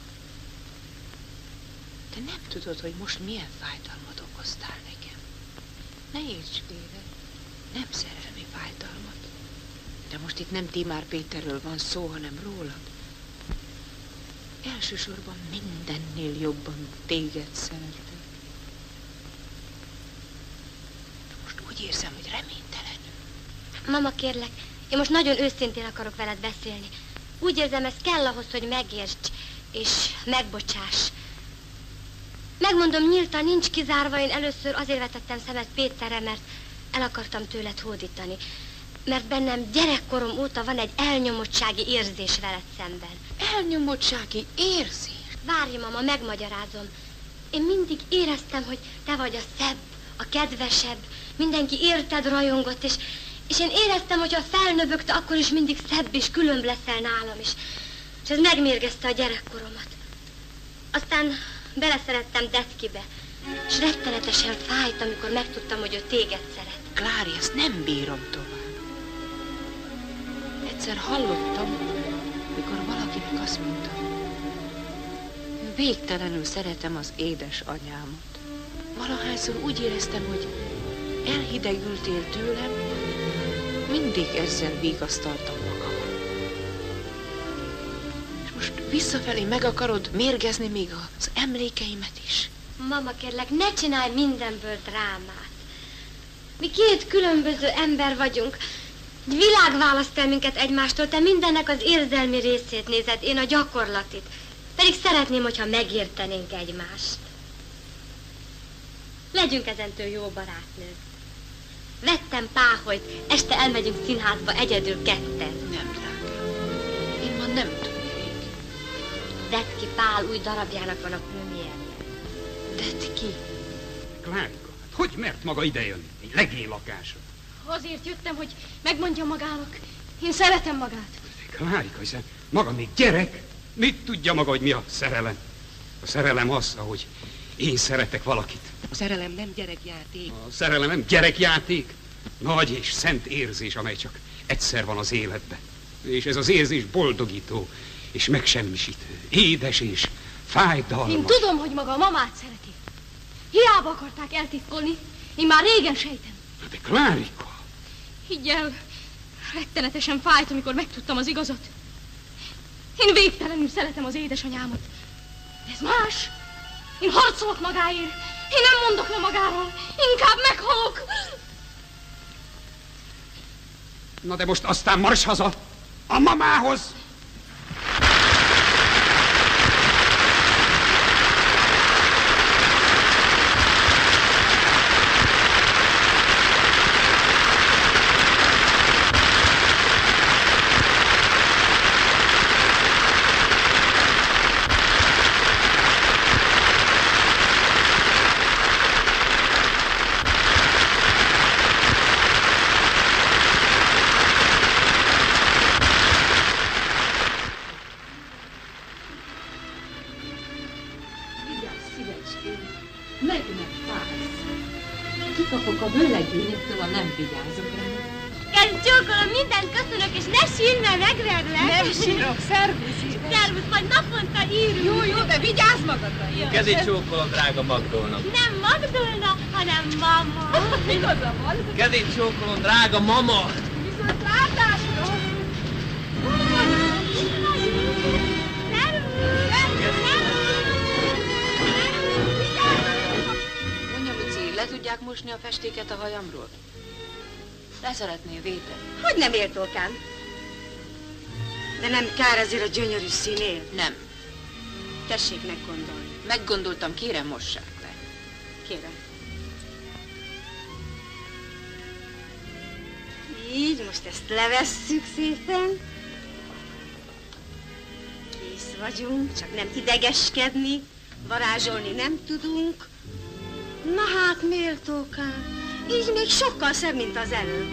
te nem tudod, hogy most milyen fájdalmat okoztál nekem. Ne érts félre, nem szerelmi fájdalmat. De most itt nem Timár Péterről van szó, hanem rólad. Elsősorban mindennél jobban téged szeretem. De most úgy érzem, hogy reménytelenül. Mama, kérlek, én most nagyon őszintén akarok veled beszélni. Úgy érzem, ez kell ahhoz, hogy megérts és megbocsáss. Megmondom nyíltan, nincs kizárva, én először azért vetettem szemet Péterre, mert el akartam tőled hódítani. Mert bennem gyerekkorom óta van egy elnyomottsági érzés veled szemben. Elnyomottsági érzés? Várj, mama, megmagyarázom. Én mindig éreztem, hogy te vagy a szebb, a kedvesebb, mindenki érted rajongott, és, és én éreztem, hogy ha felnövögte, akkor is mindig szebb és különb leszel nálam is. És ez megmérgezte a gyerekkoromat. Aztán beleszerettem Detkibe, és rettenetesen fájt, amikor megtudtam, hogy ő téged szeret. Klári, ezt nem bírom tovább. Egyszer hallottam, mikor valakinek azt mondta, végtelenül szeretem az édesanyámat. Valahányszor úgy éreztem, hogy elhidegültél tőlem, mindig ezzel vigasztaltam magamat. És most visszafelé meg akarod mérgezni még az emlékeimet is? Mama, kérlek, ne csinálj mindenből drámát. Mi két különböző ember vagyunk, Világ választ el minket egymástól, te mindennek az érzelmi részét nézed, én a gyakorlatit. Pedig szeretném, hogyha megértenénk egymást. Legyünk ezentől jó barátnők. Vettem Páholyt, este elmegyünk színházba egyedül ketten. Nem, drágám. Én ma nem tudnék. Vedd ki, Pál új darabjának van a premierje. Vedd ki? Klárika, hogy mert maga idejönni? Egy legénylakásra. Azért jöttem, hogy megmondjam magának. Én szeretem magát. Klárika, hiszen maga még gyerek. Mit tudja maga, hogy mi a szerelem? A szerelem az, ahogy én szeretek valakit. A szerelem nem gyerekjáték. A szerelem nem gyerekjáték. Nagy és szent érzés, amely csak egyszer van az életben. És ez az érzés boldogító és megsemmisítő. Édes és fájdalmas. Én tudom, hogy maga a mamát szereti. Hiába akarták eltitkolni. Én már régen sejtem. De Klárika! Higgy el, rettenetesen fájt, amikor megtudtam az igazat. Én végtelenül szeretem az édesanyámat. De ez más. Én harcolok magáért. Én nem mondok le magáról. Inkább meghalok. Na de most aztán marss haza a mamához! Kikapok a bőlegényektől, ha nem vigyázok rá. Kezd csókolom, mindent köszönök, és ne sírj, mert megverlek. Nem sírok, szervusz. Szervusz, majd naponta írunk. Jó, jó, de vigyázz magadra. Kezét csókolom, drága Magdolnak. Nem Magdolna, hanem mama. Igaza van. Kezét csókolom, drága mama. Viszont látásra. Mondja, Luci, le tudják mosni a festéket a hajamról? Le szeretnél védeni? Hogy nem éltókán? De nem kár ezért a gyönyörű színért? Nem. Tessék meggondolni. Meggondoltam, kérem, mossák le. Kérem. Így, most ezt levesszük szépen. Kész vagyunk, csak nem idegeskedni, varázsolni nem tudunk. Na hát, méltókám, így még sokkal szebb, mint az előbb.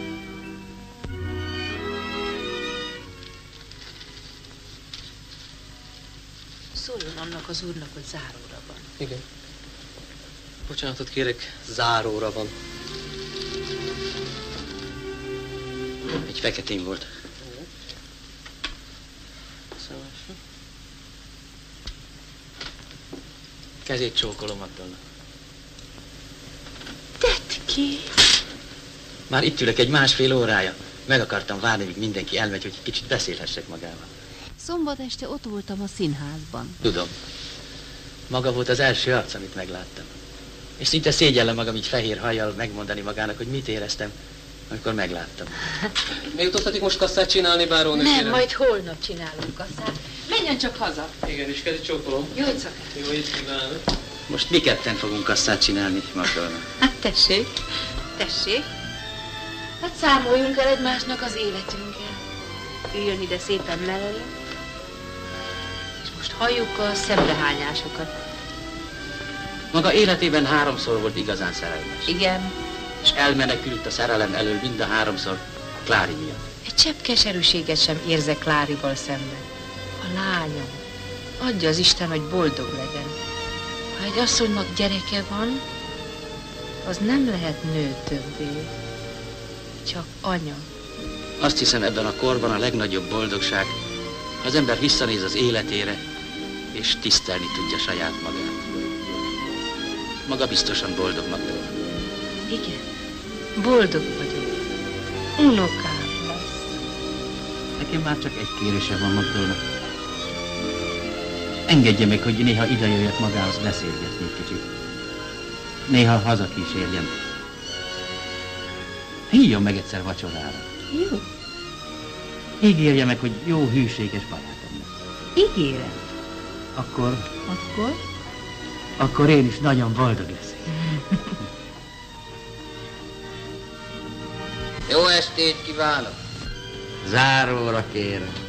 Szóljon annak az úrnak, hogy záróra van. Igen. Bocsánatot kérek, záróra van. Egy feketén volt. Kezét csókolom, Magdolna. Tedd ki! Már itt ülök egy másfél órája. Meg akartam várni, míg mindenki elmegy, hogy kicsit beszélhessek magával. Szombat este ott voltam a színházban. Tudom. Maga volt az első arc, amit megláttam. És szinte szégyellem magam így fehér hajjal megmondani magának, hogy mit éreztem, amikor megláttam. Még tudhatik most kasszát csinálni, bárónő? Nem, kérem? majd holnap csinálunk kasszát. Menjen csak haza. Igen, és kezét csókolom. Jó éjszakát. Jó éjszakát. Most mi ketten fogunk kasszát csinálni, Magdolna? Hát tessék, tessék. Hát számoljunk el egymásnak az életünkkel. Üljön ide szépen mellé. És most halljuk a szemrehányásokat. Maga életében háromszor volt igazán szerelmes. Igen. És elmenekült a szerelem elől mind a háromszor a Klári miatt. Egy csepp keserűséget sem érzek Klárival szemben. A lányom. Adja az Isten, hogy boldog legyen. Ha egy asszonynak gyereke van, az nem lehet nő többé. Csak anya. Azt hiszem, ebben a korban a legnagyobb boldogság, ha az ember visszanéz az életére, és tisztelni tudja saját magát. Maga biztosan boldog, Magdolna. Igen, boldog vagyok. Unokám lesz. Nekem már csak egy kérésem van, Magdolna. Engedje meg, hogy néha idejöjjek magához beszélgetni egy kicsit. Néha hazakísérjem. Hívjon meg egyszer vacsorára. Jó. Ígérje meg, hogy jó, hűséges barátom lesz. Ígérem. Akkor... Akkor? Akkor én is nagyon boldog leszek. Jó estét kívánok! Záróra kérem.